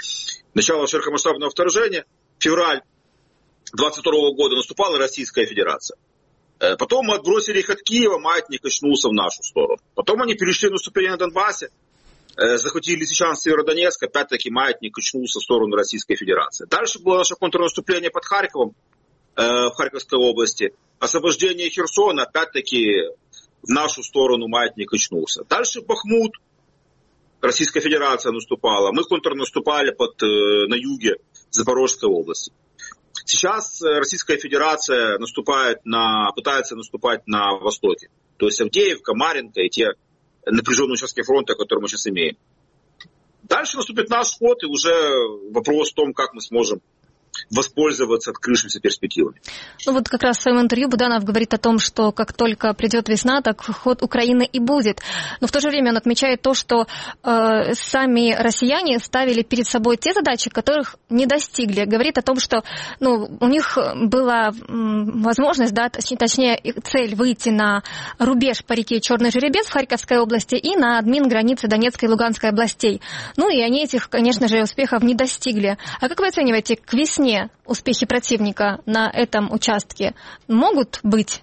Начало широкомасштабного вторжения. Февраль двадцать второго года наступала Российская Федерация. Потом мы отбросили их от Киева, маятник качнулся в нашу сторону. Потом они перешли в наступление на Донбассе, захватили Лисичанск, Северодонецк, опять-таки маятник качнулся в сторону Российской Федерации. Дальше было наше контрнаступление под Харьковом, в Харьковской области. Освобождение Херсона, опять-таки в нашу сторону маятник качнулся. Дальше Бахмут, Российская Федерация наступала. Мы контрнаступали под, на юге Запорожской области. Сейчас Российская Федерация наступает на, пытается наступать на востоке. То есть Авдеевка, Марьинка и те напряженные участки фронта, которые мы сейчас имеем. Дальше наступит наш ход, и уже вопрос в том, как мы сможем воспользоваться открывшимися перспективами. Ну вот как раз в своем интервью Буданов говорит о том, что как только придет весна, так ход Украины и будет. Но в то же время он отмечает то, что э, сами россияне ставили перед собой те задачи, которых не достигли. Говорит о том, что ну, у них была м, возможность, да, точнее, точнее цель выйти на рубеж по реке Черный Жеребец в Харьковской области и на админ границы Донецкой и Луганской областей. Ну и они этих, конечно же, успехов не достигли. А как вы оцениваете, к весне успехи противника на этом участке могут быть?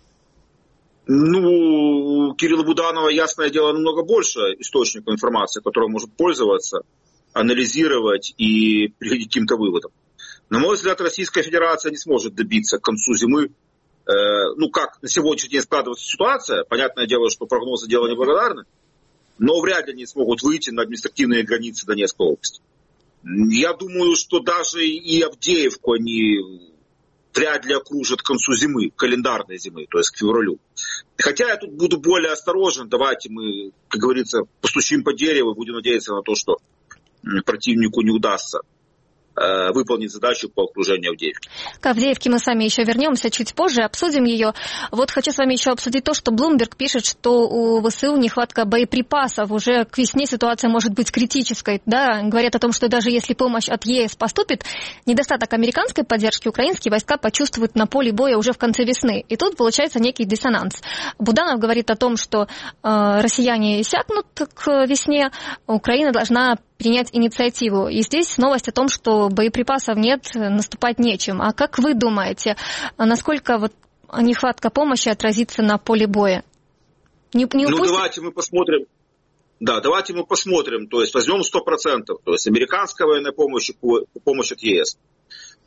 Ну, у Кирилла Буданова, ясное дело, намного больше источников информации, которым может пользоваться, анализировать и приходить к каким-то выводам. На мой взгляд, Российская Федерация не сможет добиться к концу зимы, э, ну, как на сегодняшний день складывается ситуация, понятное дело, что прогнозы дело неблагодарны, но вряд ли они смогут выйти на административные границы Донецкой области. Я думаю, что даже и Авдеевку они вряд ли окружат к концу зимы, календарной зимы, то есть к февралю. Хотя я тут буду более осторожен. Давайте мы, как говорится, постучим по дереву, будем надеяться на то, что противнику не удастся выполнить задачу по окружению Авдеевки. К Авдеевке мы с вами еще вернемся чуть позже, обсудим ее. Вот хочу с вами еще обсудить то, что Bloomberg пишет, что у ВСУ нехватка боеприпасов. Уже к весне ситуация может быть критической. Да? Говорят о том, что даже если помощь от ЕС поступит, недостаток американской поддержки украинские войска почувствуют на поле боя уже в конце весны. И тут получается некий диссонанс. Буданов говорит о том, что э, россияне иссякнут к весне, Украина должна принять инициативу. И здесь новость о том, что боеприпасов нет, наступать нечем. А как вы думаете, насколько вот нехватка помощи отразится на поле боя? Не, не упустит... Ну, давайте мы посмотрим. Да, давайте мы посмотрим. То есть возьмем сто процентов. То есть американская военная помощь и помощь от ЕС.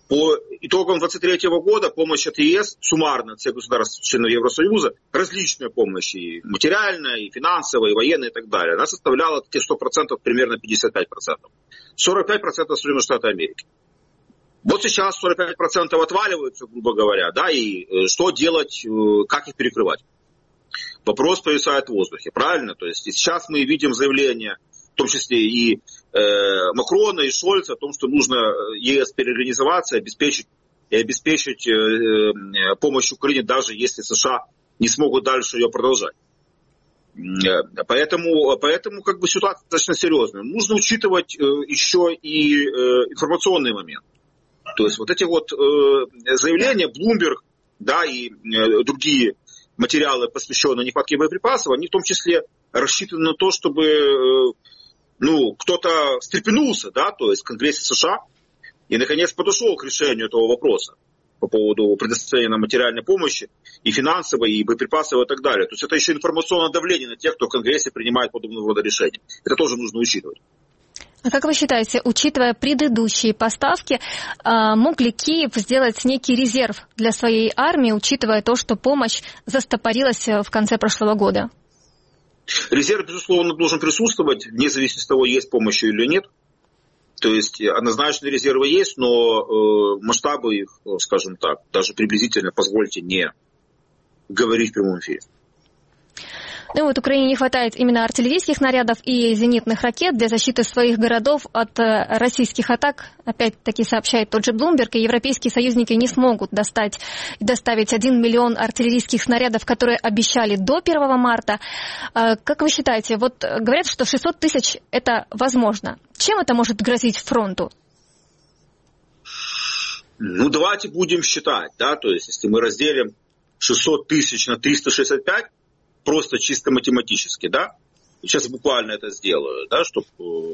По итогам двадцать третьего года помощь от ЕС, суммарно от всех государств членов Евросоюза, различная помощь, и материальная, и финансовая, и военная, и так далее, она составляла эти сто процентов примерно пятьдесят пять процентов. сорок пять процентов Соединенных Штатов Америки. Вот сейчас сорок пять процентов отваливаются, грубо говоря, да, и что делать, как их перекрывать? Вопрос повисает в воздухе, правильно? То есть сейчас мы видим заявление, в том числе и э, Макрона, и Шольца, о том, что нужно ЕС переорганизоваться, обеспечить, и обеспечить э, помощь Украине, даже если США не смогут дальше ее продолжать. Поэтому, поэтому как бы ситуация достаточно серьезная. Нужно учитывать э, еще и э, информационный момент. То есть вот эти вот э, заявления, Bloomberg, да, и э, другие материалы, посвященные нехватке боеприпасов, они в том числе рассчитаны на то, чтобы э, ну, кто-то встрепенулся, да, то есть в Конгрессе США, и наконец подошел к решению этого вопроса по поводу предоставления материальной помощи, и финансовой, и боеприпасовой, и так далее. То есть это еще информационное давление на тех, кто в Конгрессе принимает подобного рода решения. Это тоже нужно учитывать. А как вы считаете, учитывая предыдущие поставки, мог ли Киев сделать некий резерв для своей армии, учитывая то, что помощь застопорилась в конце прошлого года? Резерв, безусловно, должен присутствовать, вне зависимости от того, есть помощь или нет. То есть однозначно резервы есть, но э, масштабы их, скажем так, даже приблизительно, позвольте, не говорить в прямом эфире. Ну вот Украине не хватает именно артиллерийских снарядов и зенитных ракет для защиты своих городов от российских атак. Опять-таки сообщает тот же Bloomberg, и европейские союзники не смогут достать и доставить один миллион артиллерийских снарядов, которые обещали до первого марта. Как вы считаете, вот говорят, что шестьсот тысяч это возможно. Чем это может грозить фронту? Ну давайте будем считать, да, то есть если мы разделим шестьсот тысяч на триста шестьдесят пять, просто чисто математически, да, сейчас буквально это сделаю, да, чтобы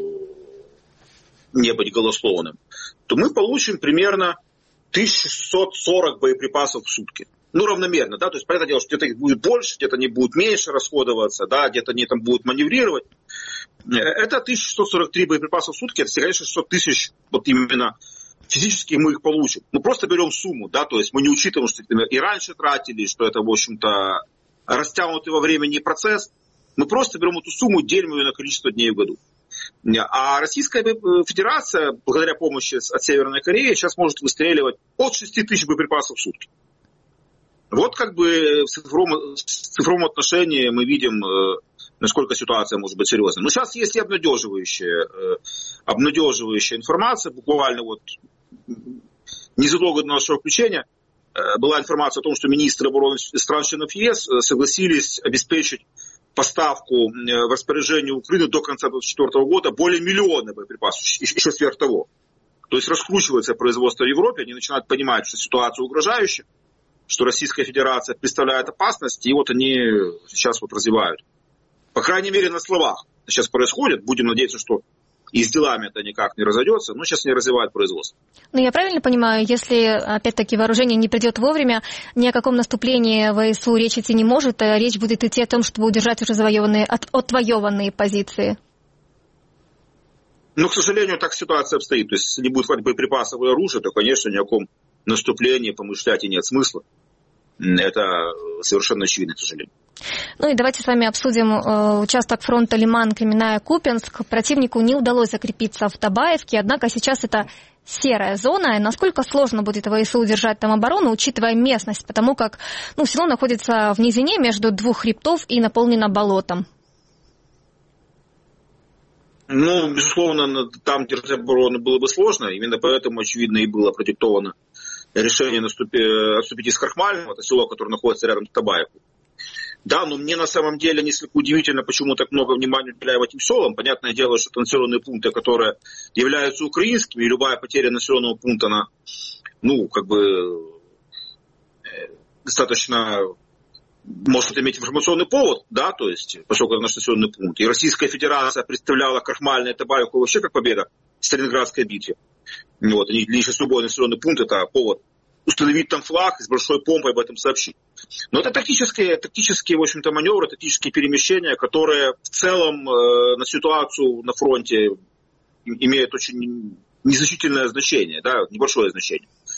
не быть голословным, то мы получим примерно тысяча шестьсот сорок боеприпасов в сутки. Ну, равномерно, да, то есть, понятное дело, что где-то их будет больше, где-то они будут меньше расходоваться, да, где-то они там будут маневрировать. Это тысяча шестьсот сорок три боеприпаса в сутки, это, конечно, шестьсот тысяч, вот именно физически мы их получим. Мы просто берем сумму, да, то есть мы не учитываем, что и раньше тратили, что это, в общем-то, растянутый во времени процесс. Мы просто берем эту сумму, делим ее на количество дней в году. А Российская Федерация, благодаря помощи от Северной Кореи, сейчас может выстреливать от шести тысяч боеприпасов в сутки. Вот как бы в цифровом, в цифровом отношении мы видим, насколько ситуация может быть серьезной. Но сейчас есть и обнадеживающая, обнадеживающая информация. Буквально вот незадолго до нашего включения была информация о том, что министры обороны стран-членов ЕС согласились обеспечить поставку в распоряжение Украины до конца две тысячи двадцать четвёртого года более миллиона боеприпасов, еще сверх того. То есть раскручивается производство в Европе, они начинают понимать, что ситуация угрожающая, что Российская Федерация представляет опасность, и вот они сейчас вот развивают. По крайней мере, на словах сейчас происходит. Будем надеяться, что и с делами это никак не разойдется, но сейчас не развивают производство. Ну, я правильно понимаю, если, опять-таки, вооружение не придет вовремя, ни о каком наступлении ВСУ речь идти не может, а речь будет идти о том, чтобы удержать уже завоеванные, от, отвоеванные позиции? Ну, к сожалению, так ситуация обстоит. То есть, если не будет хватать боеприпасов и оружия, то, конечно, ни о каком наступлении помышлять и нет смысла. Это совершенно очевидно, к сожалению. Ну и давайте с вами обсудим э, участок фронта Лиман-Кременная-Купенск. Противнику не удалось закрепиться в Табаевке, однако сейчас это серая зона. И насколько сложно будет ВСУ удержать там оборону, учитывая местность, потому как ну, село находится в низине между двух хребтов и наполнено болотом. Ну, безусловно, там держать оборону было бы сложно. Именно поэтому, очевидно, и было продиктовано решение наступи, отступить из Крахмального, это село, которое находится рядом с Табаевкой. Да, но мне на самом деле несколько удивительно, почему так много внимания уделяют этим селам. Понятное дело, что это населенные пункты, которые являются украинскими, и любая потеря населенного пункта, она, ну, как бы, достаточно может иметь информационный повод, да, то есть, поскольку это наш населенный пункт. И Российская Федерация представляла Крахмальное и Табаевку вообще как победа в Сталинградской битве. Вот, и для них сейчас любой населенный пункт — это повод установить там флаг и с большой помпой об этом сообщить. Но это тактические, тактические, в общем-то, маневры, тактические перемещения, которые в целом э, на ситуацию на фронте имеют очень незначительное значение, да, небольшое значение.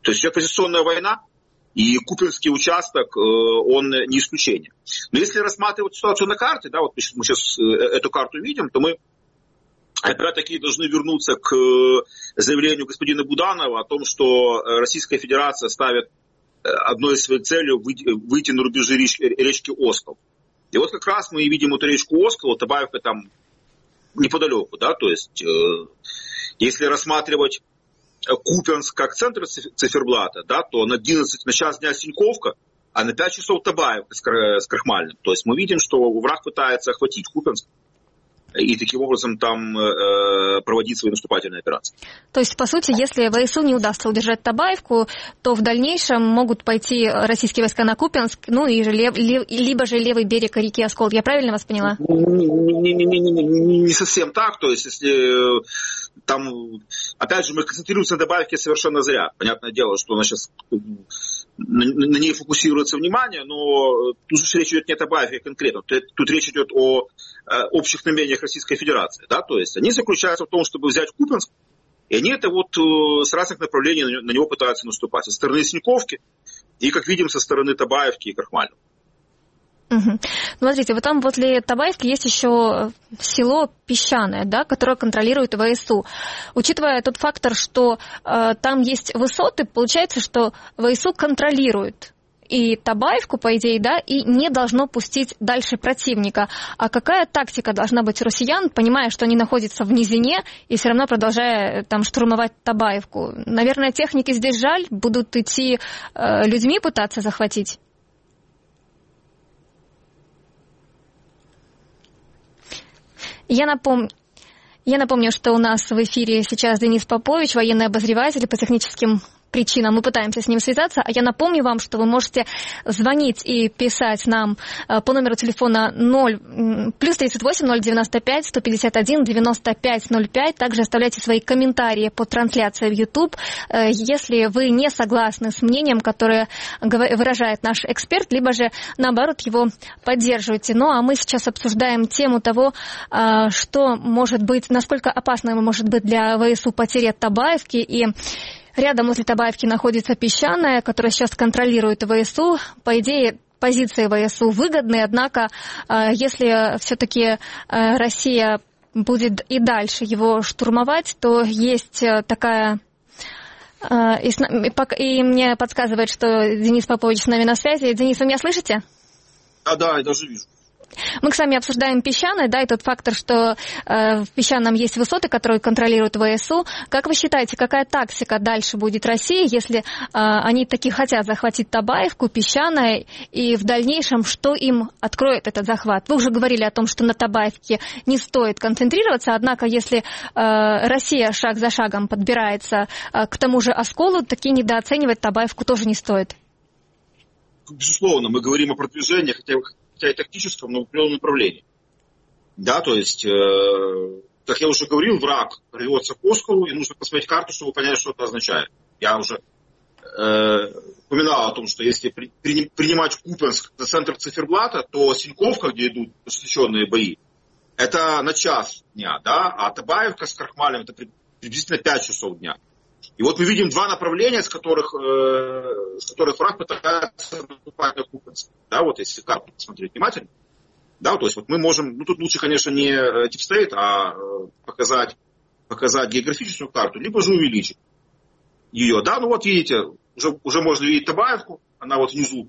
То есть это позиционная война, и Купянский участок, он не исключение. Но если рассматривать ситуацию на карте, да, вот мы сейчас эту карту видим, то мы опять-таки должны вернуться к заявлению господина Буданова о том, что Российская Федерация ставит одной из своих целей выйти на рубежи речки Оскол. И вот как раз мы видим эту речку Оскол, Табаевка там неподалеку, да, то есть если рассматривать Купянск как центр циферблата, да, то на одиннадцать, на час дня Синьковка, а на пять часов Табаевка с Крахмальным. То есть мы видим, что враг пытается охватить Купянск и таким образом там э, проводить свои наступательные операции. То есть, по сути, если ВСУ не удастся удержать Табаевку, то в дальнейшем могут пойти российские войска на Купянск, ну и лев, лев, либо же левый берег реки Оскол. Я правильно вас поняла? Не, не, не, не, не, не совсем так. То есть, если там, опять же, мы концентрируемся на Табаевке совершенно зря. Понятное дело, что она сейчас на, на ней фокусируется внимание, но тут же речь идет не о Табаевке конкретно. Тут речь идет о общих намерениях Российской Федерации. Да? То есть они заключаются в том, чтобы взять Купянск, и они это вот с разных направлений на него пытаются наступать. Со стороны Синьковки и, как видим, со стороны Табаевки и Крахмального. Угу. Смотрите, вот там возле Табаевки есть еще село Песчаное, да, которое контролирует ВСУ. Учитывая тот фактор, что э, там есть высоты, получается, что ВСУ контролирует и Табаевку, по идее, да, и не должно пустить дальше противника. А какая тактика должна быть у россиян, понимая, что они находятся в низине и все равно продолжая там штурмовать Табаевку? Наверное, техники здесь жаль, будут идти э, людьми пытаться захватить? Я напомню, я напомню, что у нас в эфире сейчас Денис Попович, военный обозреватель по техническим причинам. Мы пытаемся с ним связаться. А я напомню вам, что вы можете звонить и писать нам по номеру телефона ноль, плюс тридцать восемь ноль девяносто пять сто пятьдесят один девяносто пять ноль пять. Также оставляйте свои комментарии под трансляцией в YouTube. Если вы не согласны с мнением, которое выражает наш эксперт, либо же, наоборот, его поддерживаете. Ну, а мы сейчас обсуждаем тему того, что может быть, насколько опасно может быть для ВСУ потеря Табаевки. И рядом возле Табаевки находится Песчаное, которое сейчас контролирует ВСУ. По идее, позиции ВСУ выгодны, однако, если все-таки Россия будет и дальше его штурмовать, то есть такая... И мне подсказывает, что Денис Попович с нами на связи. Денис, вы меня слышите? Да, да, я даже вижу. Мы с вами обсуждаем Песчаное, да, и тот фактор, что э, в Песчаном есть высоты, которые контролируют ВСУ. Как вы считаете, какая тактика дальше будет России, если э, они таки хотят захватить Табаевку, Песчаное, и в дальнейшем что им откроет этот захват? Вы уже говорили о том, что на Табаевке не стоит концентрироваться, однако если э, Россия шаг за шагом подбирается э, к тому же Осколу, таки недооценивать Табаевку тоже не стоит. Безусловно, мы говорим о продвижении, хотя хотя и тактическом, но в определенном направлении. Да, то есть, э, как я уже говорил, враг рвется к Осколу, и нужно посмотреть карту, чтобы понять, что это означает. Я уже э, упоминал о том, что если при, при, принимать Купянск за центр циферблата, то Синьковка, где идут посвященные бои, это на час дня, да, а Табаевка с Крахмалем это приблизительно пять часов дня. И вот мы видим два направления, с которых, э, с которых враг пытается наступать на Купянск. Да, вот если карту посмотреть внимательно. Да, то есть вот мы можем, ну тут лучше, конечно, не типстейт, а э, показать, показать географическую карту, либо же увеличить ее. Да, ну вот видите, уже, уже можно видеть Табаевку, она вот внизу.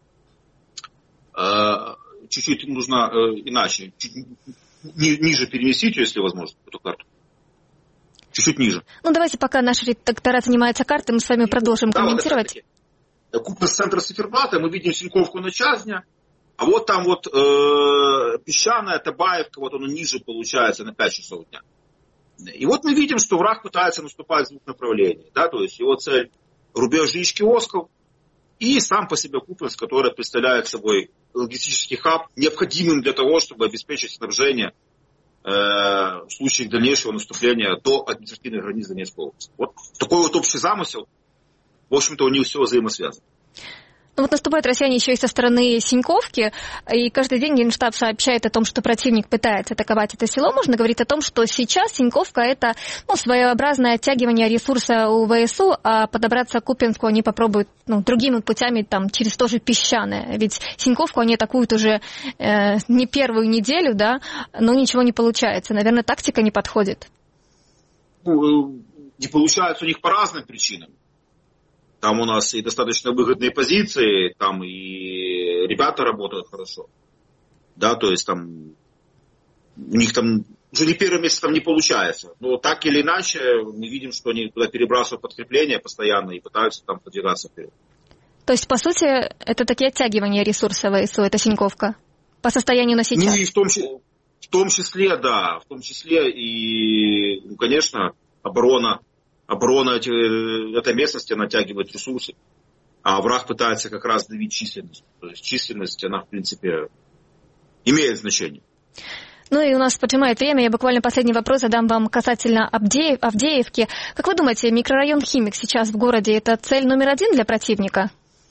Э, чуть-чуть нужно э, иначе, чуть ни, ниже перенесите, если возможно, эту карту. Чуть-чуть ниже. Ну, давайте, пока наш редактор занимается картой, мы с вами продолжим да, комментировать. Вот Купянск центра циферблата, мы видим Синьковку на час дня, а вот там вот э, Песчаное, Табаевка, вот оно ниже получается на пять часов дня. И вот мы видим, что враг пытается наступать в двух направлениях. Да, то есть его цель рубеж речки Оскол и сам по себе Купянск, который представляет собой логистический хаб, необходимым для того, чтобы обеспечить снабжение в случае дальнейшего наступления до административных границ Донецкой области. Вот такой вот общий замысел, в общем-то, у них все взаимосвязано. Ну вот наступают россияне еще и со стороны Синьковки, и каждый день Генштаб сообщает о том, что противник пытается атаковать это село. Можно говорить о том, что сейчас Синьковка – это ну, своеобразное оттягивание ресурса у ВСУ, а подобраться к Купянску они попробуют ну, другими путями, там, через тоже песчаное. Ведь Синьковку они атакуют уже э, не первую неделю, да, но ничего не получается. Наверное, тактика не подходит. Ну, не получается у них по разным причинам. Там у нас и достаточно выгодные позиции, там и ребята работают хорошо. Да, то есть там у них там уже не первый месяц там не получается. Но так или иначе мы видим, что они туда перебрасывают подкрепления постоянно и пытаются там продвигаться вперед. То есть, по сути, это такие оттягивания ресурса ВСУ, это Синьковка, по состоянию на сейчас? Ну и в том, в том числе, да, в том числе и, ну, конечно, оборона. Оборона этой местности натягивает ресурсы, а враг пытается как раз давить численность. То есть численность, она, в принципе, имеет значение. Ну и у нас поджимает время. Я буквально последний вопрос задам вам касательно Авдеев, Авдеевки. Как вы думаете, микрорайон Химик сейчас в городе – это цель номер один для противника?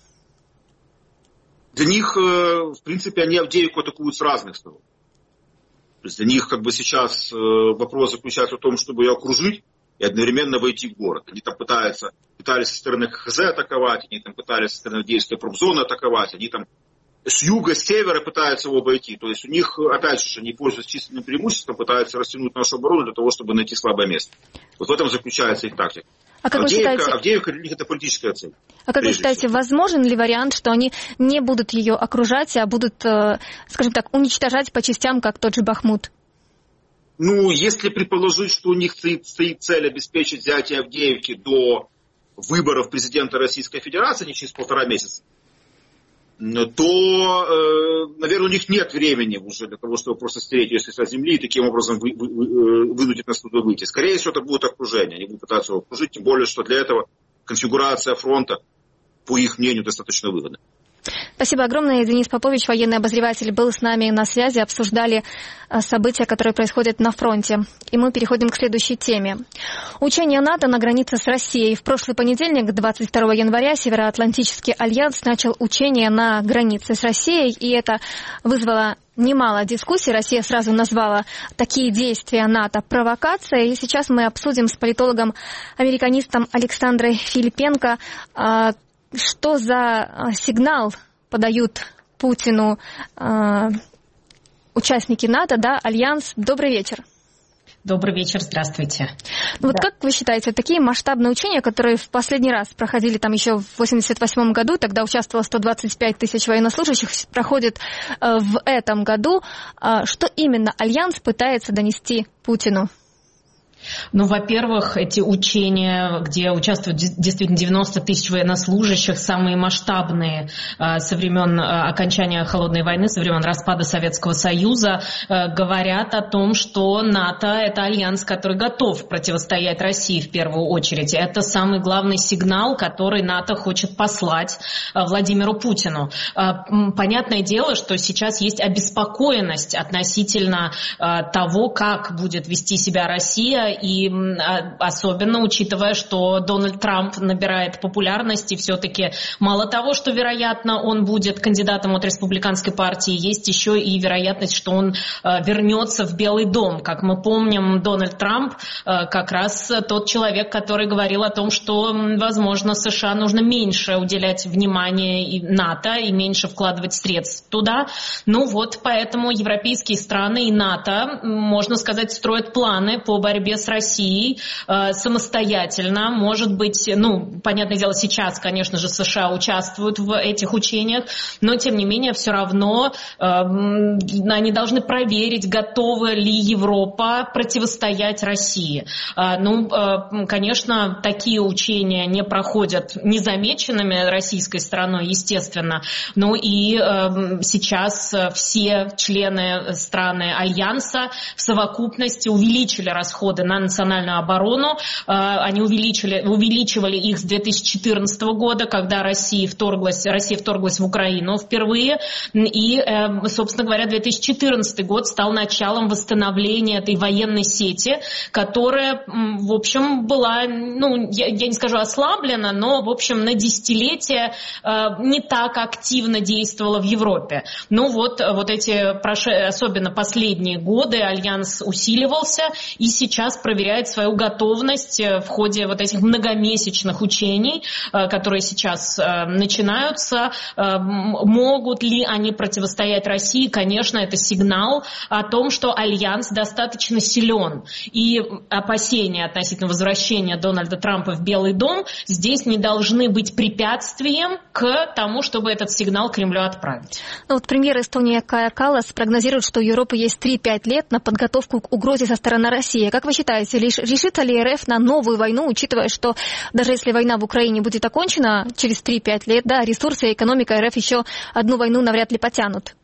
Для них, в принципе, они Авдеевку атакуют с разных сторон. То есть для них как бы сейчас вопрос заключается в том, чтобы ее окружить и одновременно войти в город. Они там пытаются, пытались со стороны КХЗ атаковать, они там пытались со стороны Авдеевской промзоны атаковать, они там с юга, с севера пытаются его обойти. То есть у них, опять же, они пользуются численным преимуществом, пытаются растянуть нашу оборону для того, чтобы найти слабое место. Вот в этом заключается их тактика. А как Авдеевка, вы считаете, Авдеевка для них это политическая цель. А как вы считаете, всего. возможен ли вариант, что они не будут ее окружать, а будут, скажем так, уничтожать по частям, как тот же Бахмут? Ну, если предположить, что у них стоит, стоит цель обеспечить взятие Авдеевки до выборов президента Российской Федерации, не через полтора месяца, то, э, наверное, у них нет времени уже для того, чтобы просто стереть ее с земли и таким образом вы, вы, вы, вынудить нас туда выйти. Скорее всего, это будет окружение. Они будут пытаться его окружить, тем более, что для этого конфигурация фронта, по их мнению, достаточно выгодна. Спасибо огромное. Денис Попович, военный обозреватель, был с нами на связи. Обсуждали события, которые происходят на фронте. И мы переходим к следующей теме. Учения НАТО на границе с Россией. В прошлый понедельник, двадцать второго января, Североатлантический альянс начал учения на границе с Россией. И это вызвало немало дискуссий. Россия сразу назвала такие действия НАТО провокацией. И сейчас мы обсудим с политологом-американистом Александрой Филипенко, что за сигнал подают Путину э, участники НАТО, да, Альянс. Добрый вечер. Добрый вечер, здравствуйте. Ну, вот да. Как вы считаете, такие масштабные учения, которые в последний раз проходили там еще в восемьдесят восьмом году, тогда участвовало сто двадцать пять тысяч военнослужащих, проходят э, в этом году, э, что именно Альянс пытается донести Путину? Ну, во-первых, эти учения, где участвуют действительно девяносто тысяч военнослужащих, самые масштабные э, со времен э, окончания Холодной войны, со времен распада Советского Союза, э, говорят о том, что НАТО – это альянс, который готов противостоять России в первую очередь. Это самый главный сигнал, который НАТО хочет послать э, Владимиру Путину. Э, понятное дело, что сейчас есть обеспокоенность относительно э, того, как будет вести себя Россия, и особенно учитывая, что Дональд Трамп набирает популярности, все-таки мало того, что, вероятно, он будет кандидатом от республиканской партии, есть еще и вероятность, что он вернется в Белый дом. Как мы помним, Дональд Трамп как раз тот человек, который говорил о том, что, возможно, США нужно меньше уделять внимания и НАТО и меньше вкладывать средств туда. Ну вот, поэтому европейские страны и НАТО, можно сказать, строят планы по борьбе с Россией э, самостоятельно. Может быть, ну, понятное дело, сейчас, конечно же, США участвуют в этих учениях, но, тем не менее, все равно э, они должны проверить, готова ли Европа противостоять России. Э, ну, э, конечно, такие учения не проходят незамеченными российской стороной, естественно. Ну и э, сейчас все члены страны Альянса в совокупности увеличили расходы на на национальную оборону. Они увеличили, увеличивали их с две тысячи четырнадцатого года, когда Россия вторглась, Россия вторглась в Украину впервые. И, собственно говоря, две тысячи четырнадцатый год стал началом восстановления этой военной сети, которая, в общем, была, ну, я, я не скажу ослаблена, но, в общем, на десятилетия не так активно действовала в Европе. Ну вот, вот эти, особенно последние годы, альянс усиливался и сейчас проверяет свою готовность в ходе вот этих многомесячных учений, которые сейчас начинаются. Могут ли они противостоять России? Конечно, это сигнал о том, что альянс достаточно силен. И опасения относительно возвращения Дональда Трампа в Белый дом здесь не должны быть препятствием к тому, чтобы этот сигнал Кремлю отправить. Ну, вот премьер Эстонии Кая Каллас прогнозирует, что у Европы есть три-пять лет на подготовку к угрозе со стороны России. Как вы считаете, решится ли РФ на новую войну, учитывая, что даже если война в Украине будет окончена через три-пять лет, да, ресурсы и экономика РФ еще одну войну навряд ли потянут?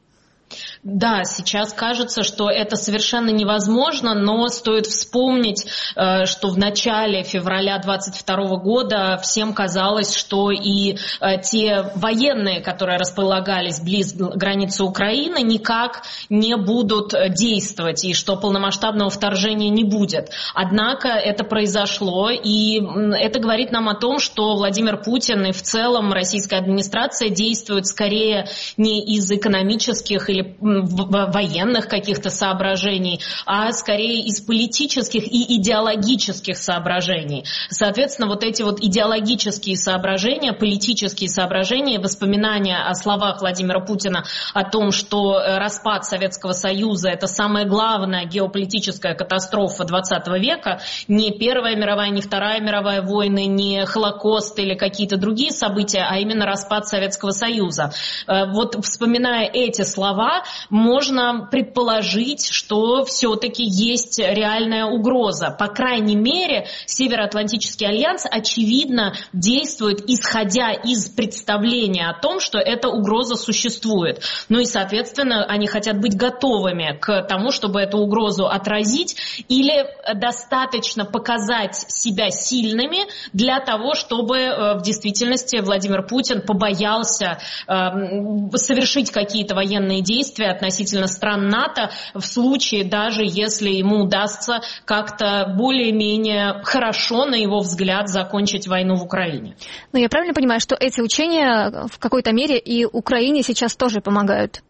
Да, сейчас кажется, что это совершенно невозможно, но стоит вспомнить, что в начале февраля двадцать второго года всем казалось, что и те военные, которые располагались близ границы Украины, никак не будут действовать, и что полномасштабного вторжения не будет. Однако это произошло, и это говорит нам о том, что Владимир Путин и в целом российская администрация действуют скорее не из экономических или военных каких-то соображений, а скорее из политических и идеологических соображений. Соответственно, вот эти вот идеологические соображения, политические соображения, воспоминания о словах Владимира Путина о том, что распад Советского Союза — это самая главная геополитическая катастрофа двадцатого века, не Первая мировая, не Вторая мировая войны, не Холокост или какие-то другие события, а именно распад Советского Союза. Вот вспоминая эти слова, можно предположить, что все-таки есть реальная угроза. По крайней мере, Североатлантический альянс, очевидно, действует, исходя из представления о том, что эта угроза существует. Ну и, соответственно, они хотят быть готовыми к тому, чтобы эту угрозу отразить, или достаточно показать себя сильными для того, чтобы в действительности Владимир Путин побоялся совершить какие-то военные действия относительно стран НАТО в случае, даже если ему удастся как-то более-менее хорошо, на его взгляд, закончить войну в Украине. Но я правильно понимаю, что эти учения в какой-то мере и Украине сейчас тоже помогают?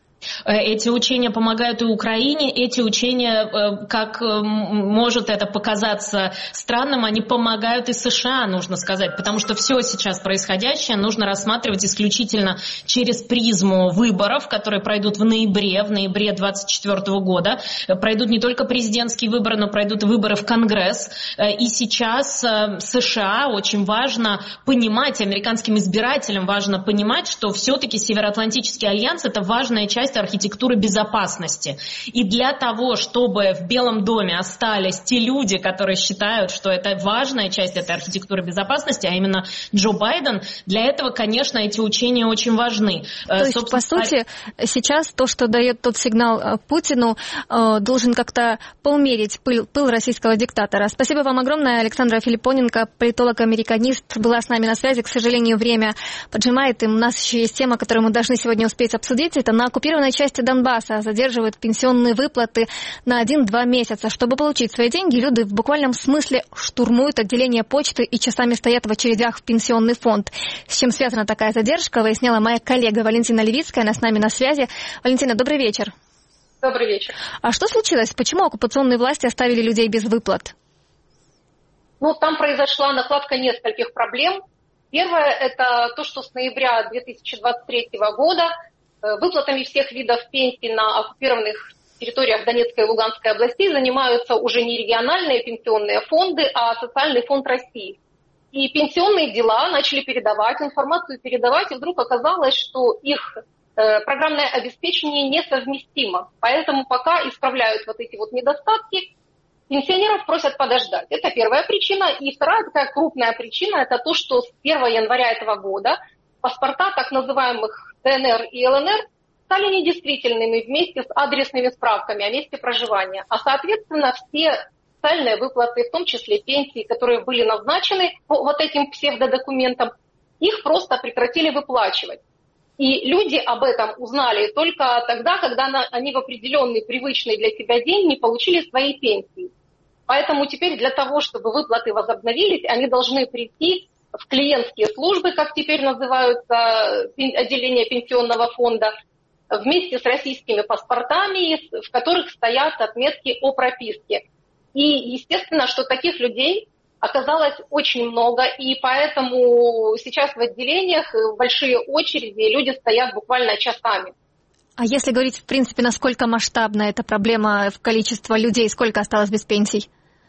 Эти учения помогают и Украине, эти учения, как может это показаться странным, они помогают и США, нужно сказать, потому что все сейчас происходящее нужно рассматривать исключительно через призму выборов, которые пройдут в ноябре, в ноябре двадцать четвёртого года. Пройдут не только президентские выборы, но пройдут и выборы в Конгресс. И сейчас США очень важно понимать, американским избирателям важно понимать, что все-таки Североатлантический альянс — это важная часть архитектуры безопасности. И для того, чтобы в Белом доме остались те люди, которые считают, что это важная часть этой архитектуры безопасности, а именно Джо Байден, для этого, конечно, эти учения очень важны. То есть, Собственно, по сути, сейчас то, что дает тот сигнал Путину, должен как-то поумерить пыл, пыл российского диктатора. Спасибо вам огромное. Александра Филиппоненко, политолог-американист, была с нами на связи. К сожалению, время поджимает, и у нас еще есть тема, которую мы должны сегодня успеть обсудить. Это на оккупированной части Донбасса задерживают пенсионные выплаты на один-два месяца. Чтобы получить свои деньги, люди в буквальном смысле штурмуют отделение почты и часами стоят в очередях в пенсионный фонд. С чем связана такая задержка, выясняла моя коллега Валентина Левицкая. Она с нами на связи. Валентина, добрый вечер. Добрый вечер. А что случилось? Почему оккупационные власти оставили людей без выплат? Ну, там произошла накладка нескольких проблем. Первое – это то, что с ноября две тысячи двадцать третьего года выплатами всех видов пенсий на оккупированных территориях Донецкой и Луганской областей занимаются уже не региональные пенсионные фонды, а Социальный фонд России. И пенсионные дела начали передавать, информацию передавать, и вдруг оказалось, что их э, программное обеспечение несовместимо. Поэтому пока исправляют вот эти вот недостатки, пенсионеров просят подождать. Это первая причина. И вторая такая крупная причина – это то, что с первого января этого года паспорта так называемых ДНР и ЛНР стали недействительными вместе с адресными справками о месте проживания. А, соответственно, все социальные выплаты, в том числе пенсии, которые были назначены по вот этим псевдодокументам, их просто прекратили выплачивать. И люди об этом узнали только тогда, когда они в определенный привычный для себя день не получили свои пенсии. Поэтому теперь для того, чтобы выплаты возобновились, они должны прийти в клиентские службы, как теперь называются отделения пенсионного фонда, вместе с российскими паспортами, в которых стоят отметки о прописке. И естественно, что таких людей оказалось очень много, и поэтому сейчас в отделениях большие очереди, люди стоят буквально часами. А если говорить, в принципе, насколько масштабна эта проблема в количестве людей, сколько осталось без пенсий?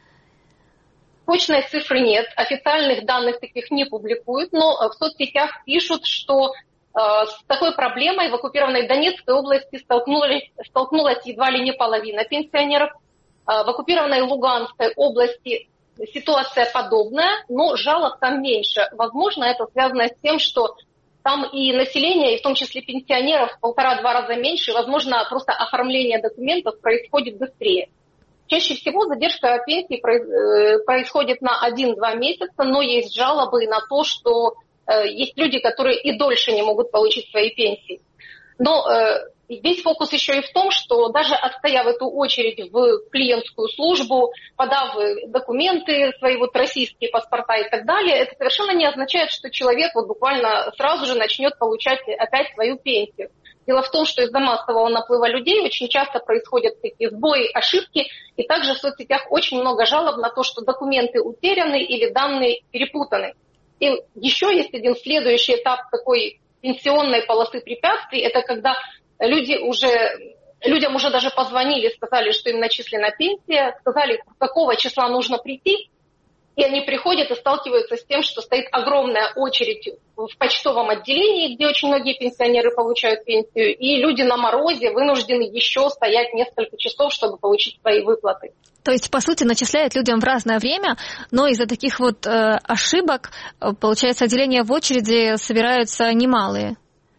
Точной цифры нет, официальных данных таких не публикуют, но в соцсетях пишут, что э, с такой проблемой в оккупированной Донецкой области столкнулась, столкнулась едва ли не половина пенсионеров. Э, в оккупированной Луганской области ситуация подобная, но жалоб там меньше. Возможно, это связано с тем, что там и население, и в том числе пенсионеров, в полтора-два раза меньше, и, возможно, просто оформление документов происходит быстрее. Чаще всего задержка пенсии происходит на один-два месяца, но есть жалобы на то, что есть люди, которые и дольше не могут получить свои пенсии. Но весь фокус еще и в том, что даже отстояв эту очередь в клиентскую службу, подав документы, свои вот российские паспорта и так далее, это совершенно не означает, что человек вот буквально сразу же начнет получать опять свою пенсию. Дело в том, что из-за массового наплыва людей очень часто происходят такие сбои, ошибки, и также в соцсетях очень много жалоб на то, что документы утеряны или данные перепутаны. И еще есть один следующий этап такой пенсионной полосы препятствий, это когда люди уже, людям уже даже позвонили, сказали, что им начислена пенсия, сказали, какого числа нужно прийти, и они приходят и сталкиваются с тем, что стоит огромная очередь в почтовом отделении, где очень многие пенсионеры получают пенсию, и люди на морозе вынуждены еще стоять несколько часов, чтобы получить свои выплаты. То есть, по сути, начисляют людям в разное время, но из-за таких вот э, ошибок, получается, отделения в очереди собираются немалые.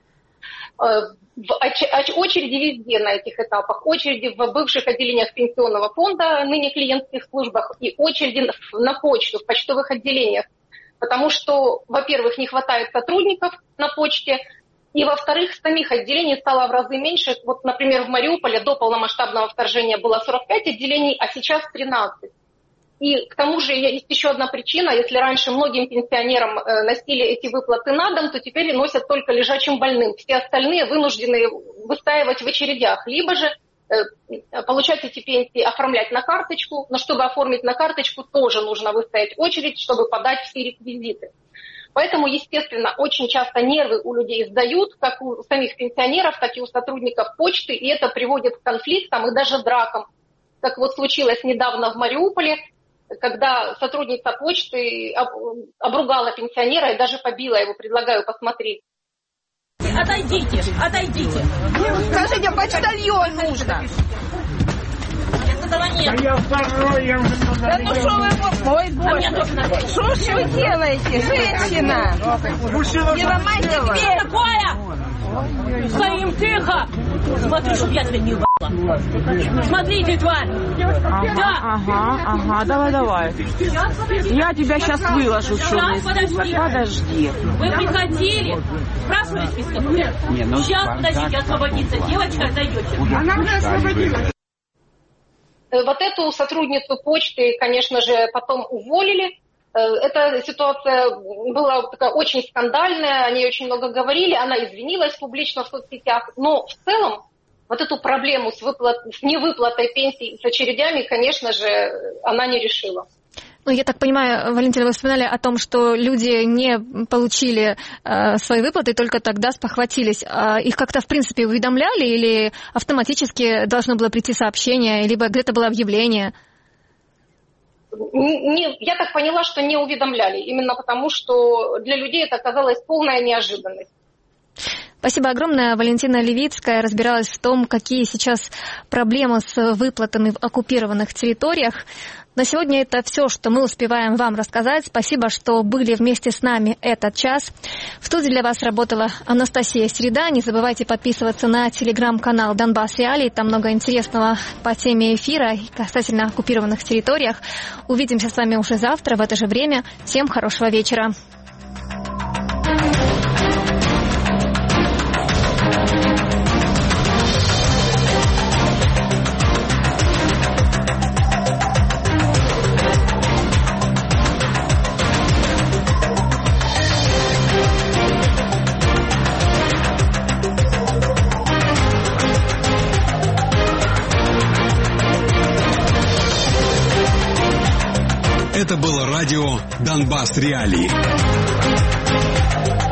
Очереди везде на этих этапах. Очереди в бывших отделениях пенсионного фонда, ныне клиентских службах, и очереди на почту, в почтовых отделениях. Потому что, во-первых, не хватает сотрудников на почте, и, во-вторых, самих отделений стало в разы меньше. Вот, например, в Мариуполе до полномасштабного вторжения было сорок пять отделений, а сейчас тринадцать. И к тому же есть еще одна причина. Если раньше многим пенсионерам носили эти выплаты на дом, то теперь носят только лежачим больным. Все остальные вынуждены выстаивать в очередях. Либо же получать эти пенсии, оформлять на карточку. Но чтобы оформить на карточку, тоже нужно выстоять очередь, чтобы подать все реквизиты. Поэтому, естественно, очень часто нервы у людей сдают, как у самих пенсионеров, так и у сотрудников почты. И это приводит к конфликтам и даже дракам. Как вот случилось недавно в Мариуполе, когда сотрудница почты обругала пенсионера и даже побила его. Предлагаю посмотреть. Отойдите, отойдите. Скажите, почтальон нужно. Да я второй, я уже... Да ну что вы... Ой, боже, что ж вы делаете, женщина? Не ломайте дверь. Что такое? Стоим тихо. Смотри, чтоб я тебя не ебала. Смотрите, тварь. Ага, да. ага, ага, давай, давай. Я тебя сейчас выложу. Сейчас, подожди. Подожди. Вы приходили, спрашивали список? Не, ну, сейчас, подождите, освободиться. Девочка, отойдете. Она уже освободилась. Вот эту сотрудницу почты, конечно же, потом уволили. Эта ситуация была такая очень скандальная, о ней очень много говорили, она извинилась публично в соцсетях, но в целом вот эту проблему с, выплат, с невыплатой пенсий с очередями, конечно же, она не решила. Ну, я так понимаю, Валентина, вы вспоминали о том, что люди не получили э, свои выплаты, только тогда спохватились. А их как-то, в принципе, уведомляли или автоматически должно было прийти сообщение, либо где-то было объявление? Не, я так поняла, что не уведомляли, именно потому, что для людей это оказалась полная неожиданность. Спасибо огромное. Валентина Левицкая разбиралась в том, какие сейчас проблемы с выплатами в оккупированных территориях. На сегодня это все, что мы успеваем вам рассказать. Спасибо, что были вместе с нами этот час. В студии для вас работала Анастасия Среда. Не забывайте подписываться на телеграм-канал «Донбасс Реалии». Там много интересного по теме эфира и касательно оккупированных территориях. Увидимся с вами уже завтра в это же время. Всем хорошего вечера. Это было радио «Донбасс Реалии».